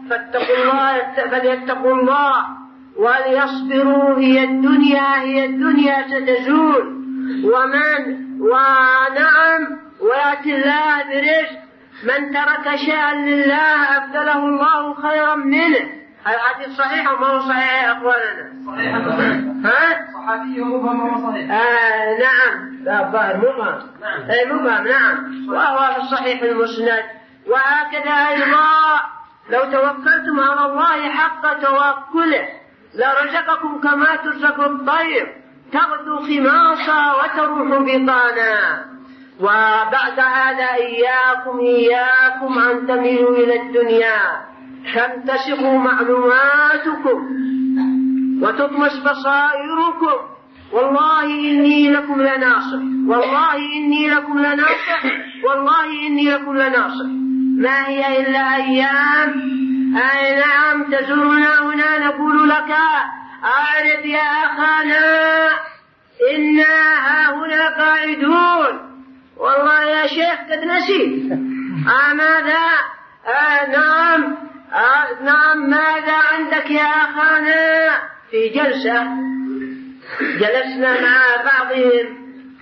فليتقوا الله وليصبروا. هي الدنيا ستزول، ونعم ويأتي الله برزق. من ترك شيئا لله أبدله الله خيرا منه. الحديث صحيح وما هو صحيح يا أخواننا؟ صحيح ومبهم صحيح. نعم، لا الظاهر مبهم. نعم، وهو في الصحيح المسند. وهكذا أيضا لو توكلتم على الله حق توكله لرزقكم كما ترزق الطير، تغدو خماصا وتروح بطانا. وبعد هذا إياكم أن تميلوا إلى الدنيا، تمتسخوا معلوماتكم وتطمس بصائركم. والله إني لكم لناصح، ما هي إلا أيام. أي نعم، تزورنا هنا نقول لك أعرف يا أخانا إنا ها هنا قاعدون. والله يا شيخ قد نسيت. ماذا؟ نعم، ماذا عندك يا أخانا؟ في جلسة جلسنا مع بعضهم،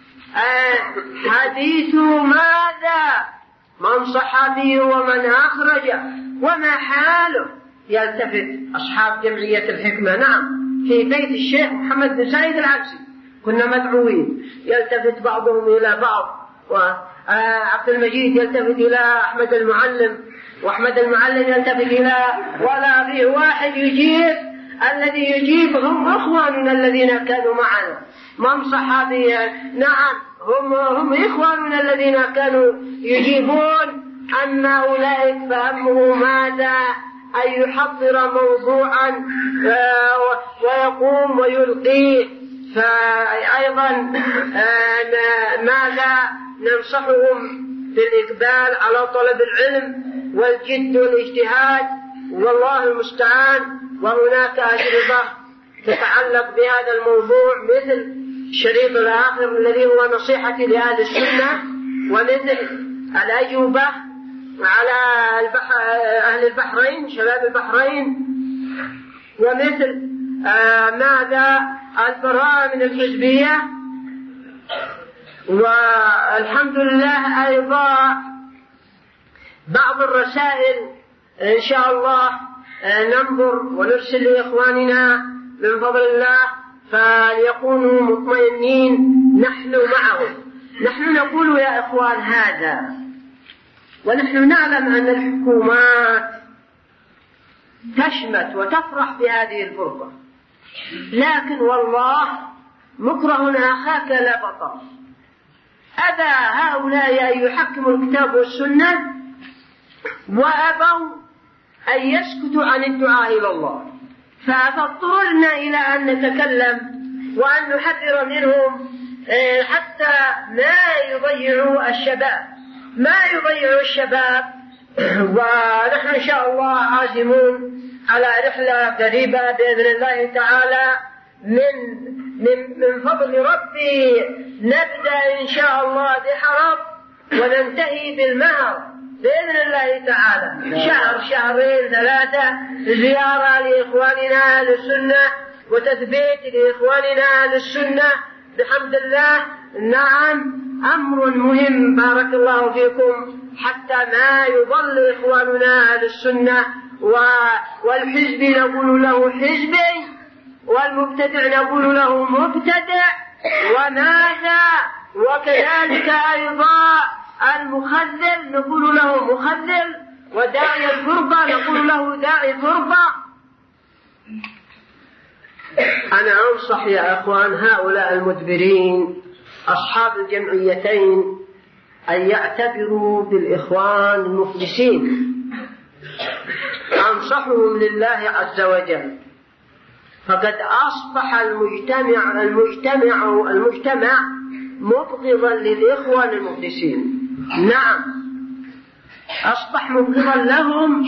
حديث ماذا؟ من صحابي ومن أخرجه وما حاله. يلتفت أصحاب جمعية الحكمة، نعم، في بيت الشيخ محمد بن سعيد العبسي كنا مدعوين، يلتفت بعضهم إلى بعض، وعبد المجيد يلتفت إلى أحمد المعلم، وأحمد المعلم يلتفت إلى، ولا فيه واحد يجيب. الذي يجيب هم أخواننا الذين كانوا معنا. من صحابي؟ نعم، هم إخواننا الذين كانوا يجيبون. أما أولئك فهمه ماذا؟ أن يحضر موضوعا ويقوم ويلقيه. فأيضا ماذا ننصحهم؟ بالإقبال على طلب العلم والجد والاجتهاد، والله المستعان. وهناك أجربة تتعلق بهذا الموضوع، مثل الشريط الآخر الذي هو نصيحتي لأهل السنة، ومثل الأجوبة على أهل البحرين، شباب البحرين، ومثل ماذا البراءة من الحزبية. والحمد لله أيضا بعض الرسائل إن شاء الله ننظر ونرسل لإخواننا من فضل الله فليكونوا مطمئنين نحن معهم. نحن نقول يا إخوان هذا، ونحن نعلم أن الحكومات تشمت وتفرح بهذه الفرصة، لكن والله مكره أخاك لا بطل. أبى هؤلاء أن يحكموا الكتاب والسنة وأبوا أن يسكتوا عن الدعاء إلى الله، فاضطررنا إلى أن نتكلم وأن نحذر منهم حتى ما يضيعوا الشباب. ونحن إن شاء الله عازمون على رحلة قريبة بإذن الله تعالى من فضل ربي. نبدأ إن شاء الله بحرب وننتهي بالمهر بإذن الله تعالى، شهرين 3 زيارة لإخواننا أهل السنة وتثبيت لإخواننا أهل السنة بحمد الله. نعم، أمر مهم بارك الله فيكم، حتى ما يضل إخواننا أهل السنة. والحزب نقول له حزبي، والمبتدع نقول له مبتدع، وماذا وكذلك أيضا المخذل نقول له مخذل، وداعي الفرقة نقول له داعي فرقة. أنا أنصح يا أخوان هؤلاء المدبرين أصحاب الجمعيتين أن يعتبروا بالإخوان المفلسين، أنصحهم لله عز وجل، فقد أصبح المجتمع مبغضا للإخوان المفلسين. نعم، أصبح مبغضا لهم،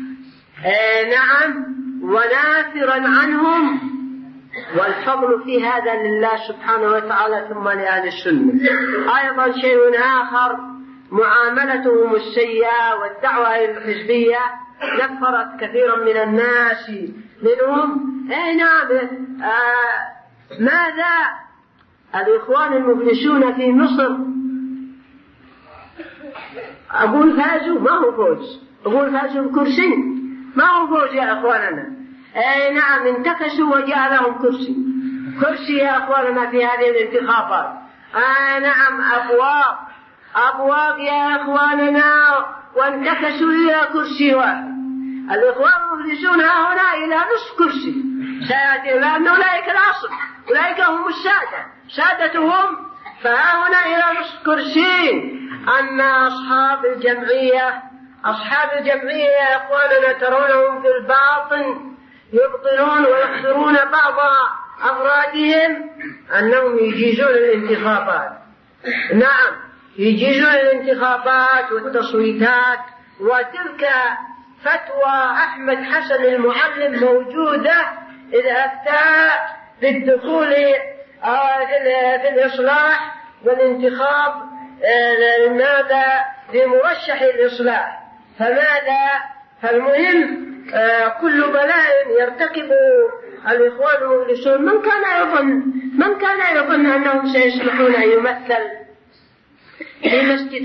نعم، ونافرا عنهم، والفضل في هذا لله سبحانه وتعالى ثم لأهل السنة. أيضا شيء آخر، معاملتهم السيئة والدعوة الحزبية نفرت كثيرا من الناس منهم. نعم، ماذا الإخوان المفلسون في مصر أقول فازوا، ما هو فوز، أقول فازوا بكرسي، ما هو فوز يا أخواننا. نعم، انتكسوا وجاء لهم كرسي يا أخواننا في هذه الانتخابات. نعم، أبواب يا أخواننا، وانتكسوا إلى كرسي واحد. الإخوان المفلسون هنا إلى نصف كرسي سيأتي، لأن أولئك الأصل، أولئك هم السادة، سادتهم، فهنا إلى نصف كرسي. أما أصحاب الجمعية يا أخواننا ترونهم في الباطن يبطلون ويخسرون بعض أفرادهم أنهم يجيزون الانتخابات. نعم، يجيزون الانتخابات والتصويتات. وتلك فتوى أحمد حسن المعلم موجودة إذ أفتى بالدخول في الإصلاح والانتخاب ماذا لمرشح الإصلاح. فالمهم كل بلاء يرتكب الإخوان المفلسون. من كان يظن أنهم سيصلحون أن يمثل في مسجد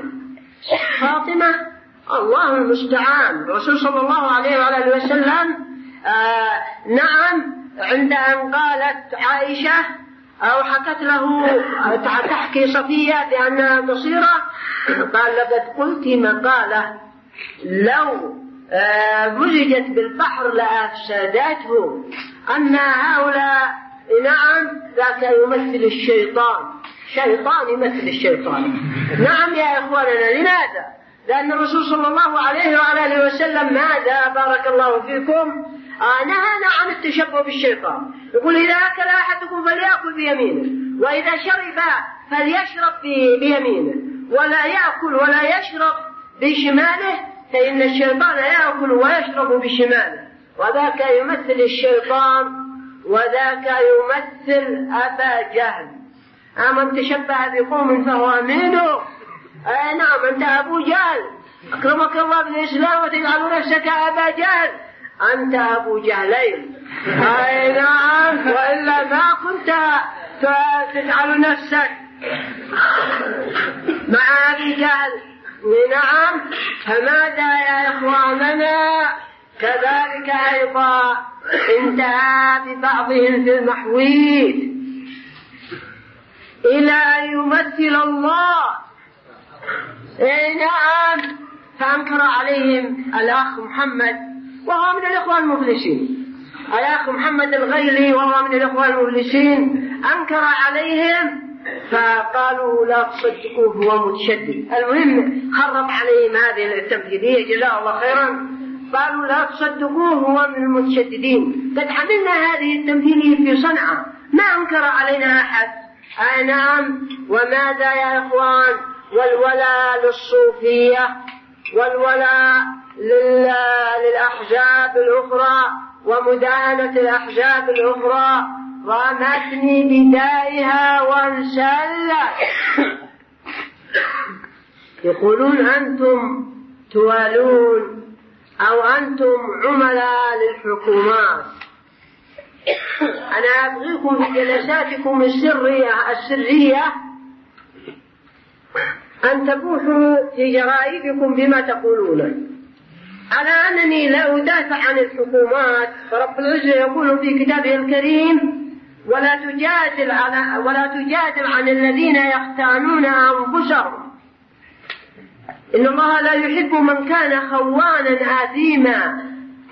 فاطمة الله المستعان. الرسول صلى الله عليه وآله وسلم نعم، عند أن قالت عائشة أو حكت له تحكي صفية بأنها بصيرة، قال لقد قلت مقالة لو مزجت بالبحر لأفسدته، أن هؤلاء نعم ذاك يمثل الشيطان، شيطان يمثل الشيطان. نعم يا إخواننا، لماذا؟ لأن الرسول صلى الله عليه وآله وسلم ماذا بارك الله فيكم نهانا عن التشبه بالشيطان. يقول إذا أكل أحدكم فليأكل بيمينه، وإذا شرب فليشرب بيمينه، ولا يأكل ولا يشرب بشماله، فإن الشيطان يأكل ويشرب بشماله، وذاك يمثل الشيطان وذاك يمثل أبا جهل. من تشبه بقوم فهو منه. نعم، أنت أبو جهل، أكرمك الله بالإسلام وتجعل نفسك أبا جهل، أنت أبو جهلين. أي نعم، وإلا ما كنت تجعل نفسك مع أبي جهل. نعم، فماذا يا إخواننا؟ كذلك أيضا انتهى ببعضهم في المحويد إلى أن يمثل الله. نعم، فأنكر عليهم الأخ محمد وهو من الإخوة المفلسين، الأخ محمد الغيلي وهو من الإخوة المفلسين، أنكر عليهم فقالوا لا تصدقوه هو متشدد. المهم خرب عليهم هذه التمثيلية جزاه الله خيرا، قالوا لا تصدقوه هو من المتشددين. قد حملنا هذه التمثيلية في صنعاء ما أنكر علينا أحد. أي نعم، وماذا يا إخوان؟ والولاء للصوفية والولاء للأحزاب الأخرى ومداهنة الأحزاب الأخرى رمتني بدائها وانسلت. يقولون أنتم توالون أو أنتم عملاء للحكومات. أنا أبغيكم في جلساتكم السرية أن تبوحوا في جرائدكم بما تقولون، على أنني لا أدافع عن الحكومات. فرب العزة يقول في كتابه الكريم ولا تجادل عن الذين يختانون أنفسهم، إن الله لا يحب من كان خوانا آثيما.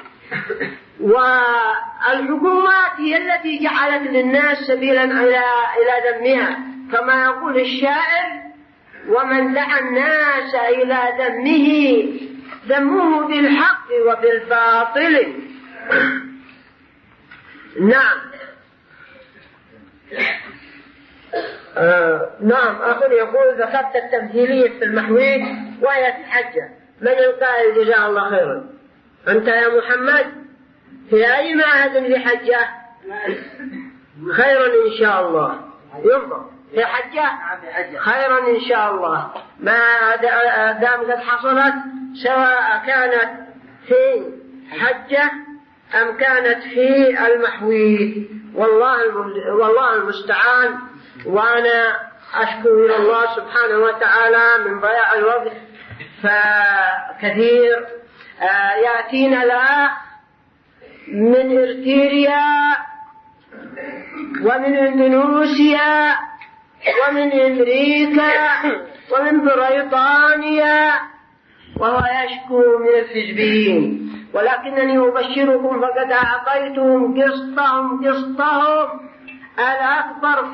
والحكومات هي التي جعلت للناس سبيلا إلى ذمها، كما يقول الشاعر ومن دعا الناس إلى ذمه ذموه بالحق وبالباطل. نعم. نعم، أخي يقول ذكرت التمثيلية في المحويد وهي في الحجة. من القائل جزاه الله خيرا؟ أنت يا محمد في أي معهد لحجة؟ خيرا إن شاء الله. ينظر في حجة خيرا إن شاء الله، ما دام قد حصلت، سواء كانت في حجة أم كانت في المحويد، والله المستعان. وأنا أشكو إلى الله سبحانه وتعالى من ضياع الوقت، فكثير يأتينا الآخ من إرتريا ومن إندونيسيا ومن أمريكا ومن بريطانيا وهو يشكو من الحزبيين، ولكنني أبشركم فقد أعطيتهم قسطهم الأكبر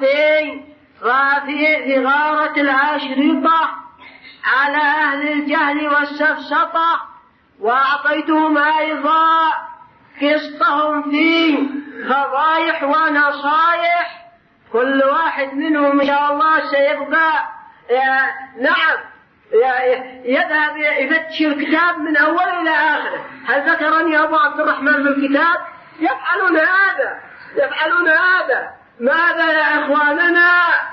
في غارة الأشرطة على أهل الجهل والسفسطة، وأعطيتهم أيضا قسطهم في فضايح ونصايح. كل واحد منهم إن شاء الله سيبقى نعم يذهب يفتش الكتاب من أوله إلى آخره. هل ذكرني أبو عبد الرحمن في الكتاب؟ يفعلون هذا. ماذا يا إخواننا؟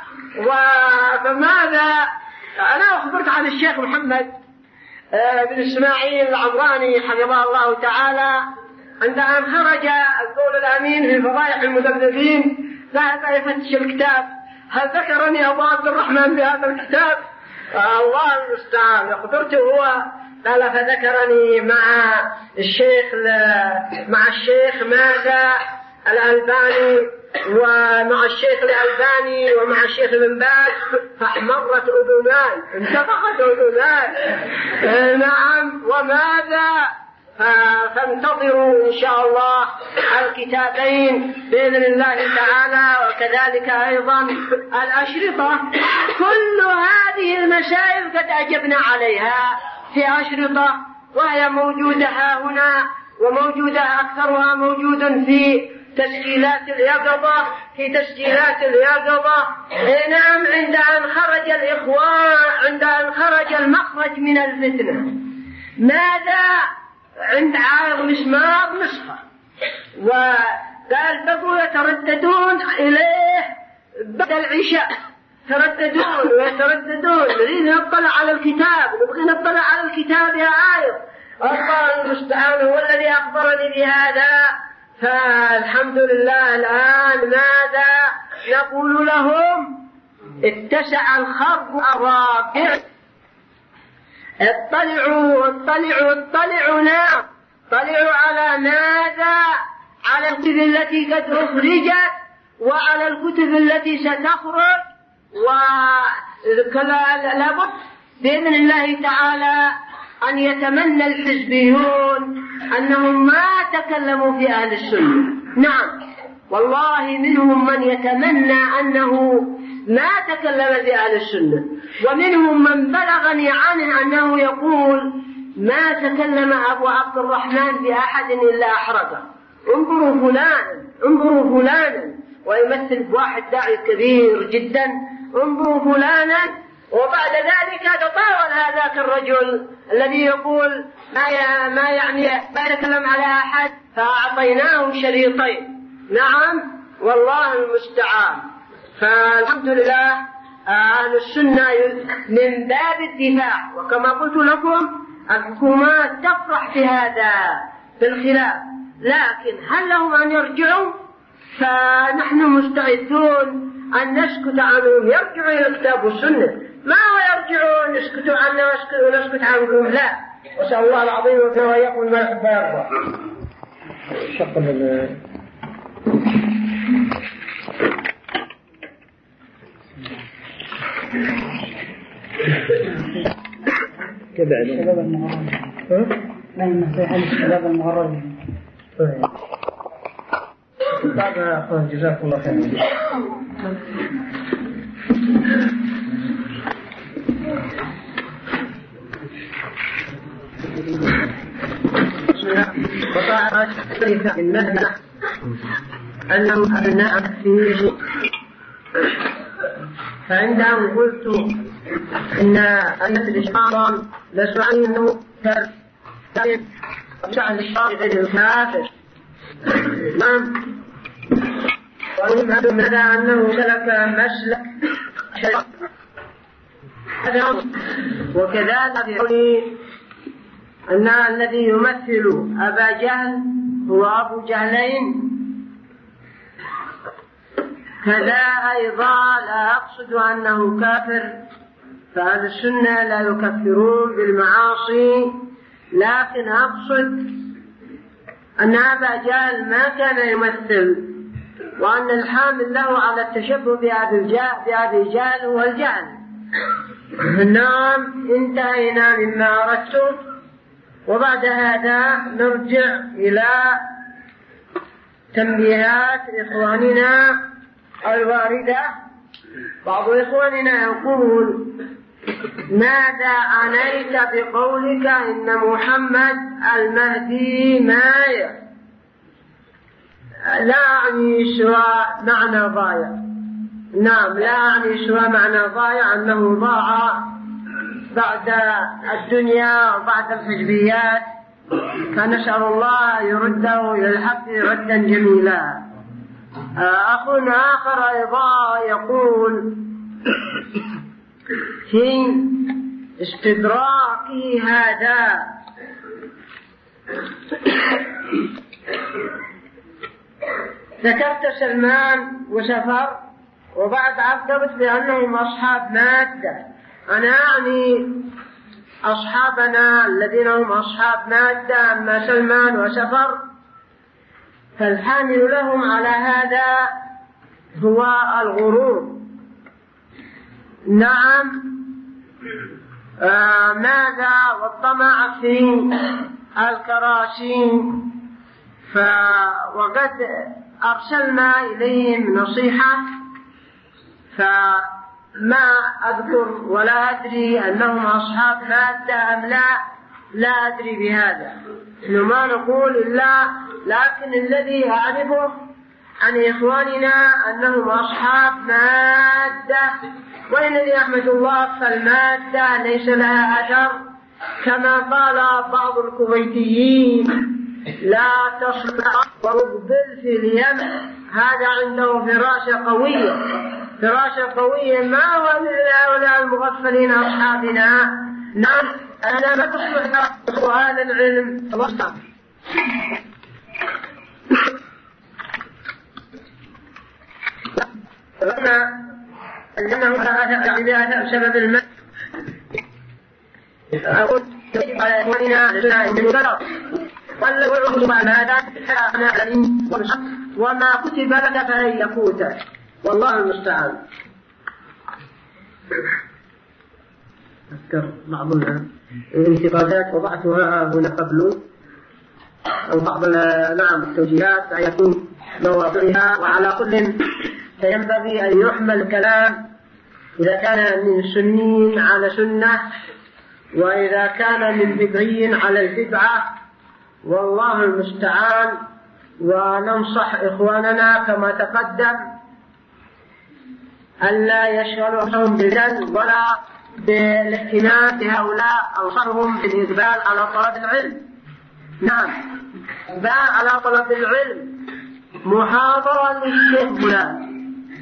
فماذا؟ أنا أخبرت عن الشيخ محمد بن إسماعيل العمراني حفظه الله تعالى، عند أن خرج القول الأمين في فضائح المذبذبين ذهب يفتش الكتاب. هل ذكرني أبو عبد الرحمن بهذا الكتاب؟ الله المستعان. أخبرته هو قال فذكرني مع الشيخ ماذا الألباني ومع الشيخ الألباني ومع الشيخ بن باز، فاحمرت أذناي، انتفخت أذناي. نعم، وماذا؟ فانتظروا إن شاء الله الكتابين بإذن الله تعالى، وكذلك أيضا الأشرطة. كل هذه المسائل قد أجبنا عليها في أشرطة، وهي موجودة هنا وموجودة أكثرها موجود في تسجيلات اليقظة. نعم، عند أن خرج الإخوان، عند أن خرج المخرج من الفتنة، ماذا؟ عند عارض مسمار نصفه، وقال بقوا يترددون إليه بعد العشاء، ترددون ويترددون، نريد نطلع على الكتاب، نبغي نطلع على الكتاب يا عايض. الله المستعان هو الذي أخبرني بهذا. فالحمد لله الآن ماذا نقول لهم؟ اتسع الخرق الرابع. اطلعوا نعم، اطلعوا على ماذا؟ على الكتب التي قد أخرجت وعلى الكتب التي ستخرج. لابد بإذن الله تعالى أن يتمنى الحزبيون أنهم ما تكلموا في أهل السنة. نعم والله منهم من يتمنى أنه ما تكلم في أهل السنة، ومنهم من بلغني عنه أنه يقول ما تكلم أبو عبد الرحمن بأحد إلا أحرقه. انظروا فلانا ويمثل بواحد داعي كبير جدا، انظروا فلانا. وبعد ذلك تطاول هذاك الرجل الذي يقول ما يتكلم على أحد، فأعطيناه شريطين. نعم والله المستعان. فالحمد لله أهل السنة من باب الدفاع، وكما قلت لكم الحكومات تفرح في هذا في الخلاف، لكن هل لهم أن يرجعوا؟ فنحن مستعدون أن نسكت عنهم، يرجعوا إلى الكتاب والسنة، ما هو يرجعون نسكتوا عنا ونسكت عنكم، لا. وسأل الله العظيم ويقول ما يحب يرضى. شباب المغرب لا يمسح الشباب المغرب. بعد أخوان جزاكم الله خير. وطاعة النهي أنهم أبناء فيه. فعندهم قلت إن الإشعار لسعني أنه جعل الشرع غير الكافر. نعم. ومن هذا أنه سلك مسلك شرع. وكذلك يقول أن الذي يمثل أبا جهل هو أبو جهلين، كذا أيضا لا أقصد أنه كافر، فأهل السنة لا يكفرون بالمعاصي، لكن أقصد أن أبا جهل ما كان يمثل، وأن الحامل له على التشبه بأبي جهل هو الجهل. نعم انتهينا مما أردت، وبعد هذا نرجع إلى تنبيهات إخواننا الواردة. بعض إخواننا يقول ماذا عنيت بقولك إن محمد المهدي مايع؟ لا أعني سوى معنى ضايع. نعم لا أعني سوى معنى ضايع، أنه ضاع بعد الدنيا وبعد الحزبيات، فنسأل الله يرده إلى الحق ردا جميلا. أخونا آخر أيضا يقول في استدراكي هذا ذكرت سلمان وسفر، وبعد عقبت بأنهم أصحاب مادة. أنا أعني أصحابنا الذين هم أصحاب مادة، أما سلمان وسفر فالحامل لهم على هذا هو الغرور. نعم ماذا والطمع في الكراسي. وقد أرسلنا إليهم نصيحة، فما أذكر ولا أدري أنهم أصحاب مادة أم لا أدري بهذا، ما نقول إلا، لكن الذي أعرفه عن إخواننا أنهم أصحاب مادة، والذي أحمد الله فالمادة ليس لها أثر، كما قال بعض الكويتيين لا تصنع ورقبل في اليم، هذا عنده فراسة قوية. فراشا قويا ما هو مثل هؤلاء المغفلين أصحابنا. نعم أنا ما تصلح هذا العلم وصف أنه بسبب الماء. أقول يجب على إخواننا من الغرب قال وعوض بعد هذا وما كتب لك فلن يفوتك والله المستعان. أذكر بعض الانتقادات وضعتها هنا قبل أو بعض التوجيهات يكون مواضعها. وعلى كل فينبغي أن يحمل الكلام إذا كان من سني على سنة وإذا كان من بدعي على البدعة والله المستعان. وننصح إخواننا كما تقدم ألا يشغلهم بالجد ولا بالاهتمام بهؤلاء أوصلهم بالإقبال على طلب العلم. نعم إقبال على طلب العلم محاضرة للشيخ فلان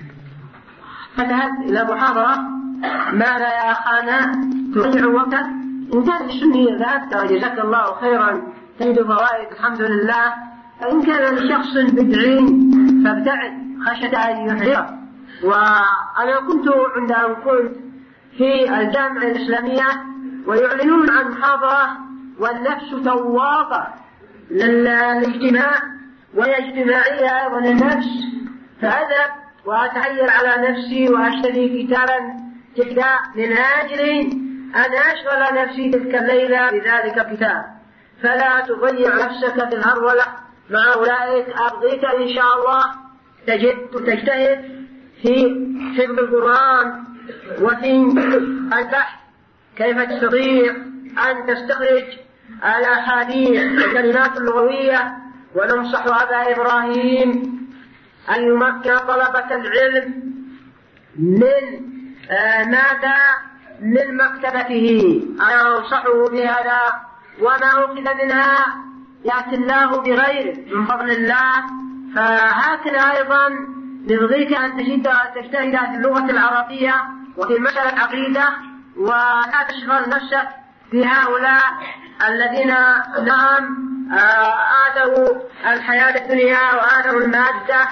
فذهب إلى محاضرة ماذا يا أخانا تضيع وقتك إن كان السنية ذات وجزاك الله خيرا تجد فوائد الحمد لله. فإن كان لشخص بدعي فابتعد خشية أن يحرق. وأنا كنت عند أن كنت في الجامعة الإسلامية ويعلنون عن محاضرة والنفس تواضع للاجتماع والاجتماعية أيضا النفس فأذهب وأتحير على نفسي وأشتري كتابا تبدأ من أجل أن أشغل نفسي تلك الليلة بذلك الكتاب. فلا تضيع نفسك في الهرولة مع أولئك. أرضيك إن شاء الله تجتهد في حفظ القرآن وفي البحث كيف تستطيع أن تستخرج الأحاديث والكلمات اللغوية. وننصح أبا إبراهيم أن يمكن طلبة العلم من ماذا من مكتبته. أنا أنصحه بهذا وما أخذ منها يأتي الله بغيره من فضل الله. فهكذا أيضا نبغيك أن تجتهد في اللغة العربية وفي مسألة العقيدة ولا تشغل نفسك بهؤلاء الذين نعم آتوا الحياة الدنيا وآتوا المادة.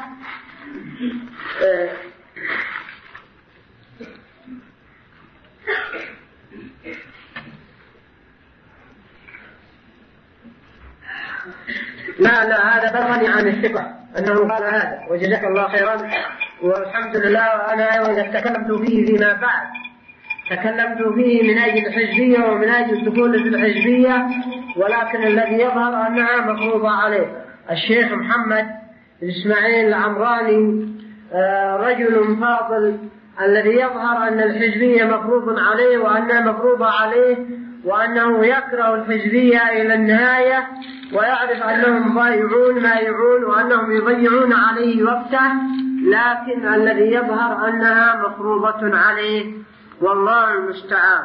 لا هذا بلغني عن الثقة أنه قال هذا وجزاك الله خيرا والحمد لله. وأنا أيضا تكلمت فيه فيما بعد تكلمت فيه من أجل الحزبية ومن أجل الدخول في الحزبية ولكن الذي يظهر أنها مفروضة عليه. الشيخ محمد إسماعيل العمراني رجل فاضل الذي يظهر أن الحزبية مفروض عليه وأنها مفروضة عليه وأنه يكره الحزبية إلى النهاية ويعرف أنهم مائعون وأنهم يضيعون عليه وقته. لكن الذي يظهر أنها مفروضة عليه والله المستعان.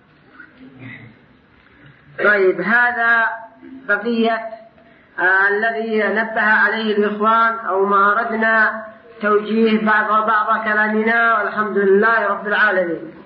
طيب هذا بقية الذي نبه عليه الإخوان أو ما أردنا توجيه بعض كلامنا والحمد لله رب العالمين.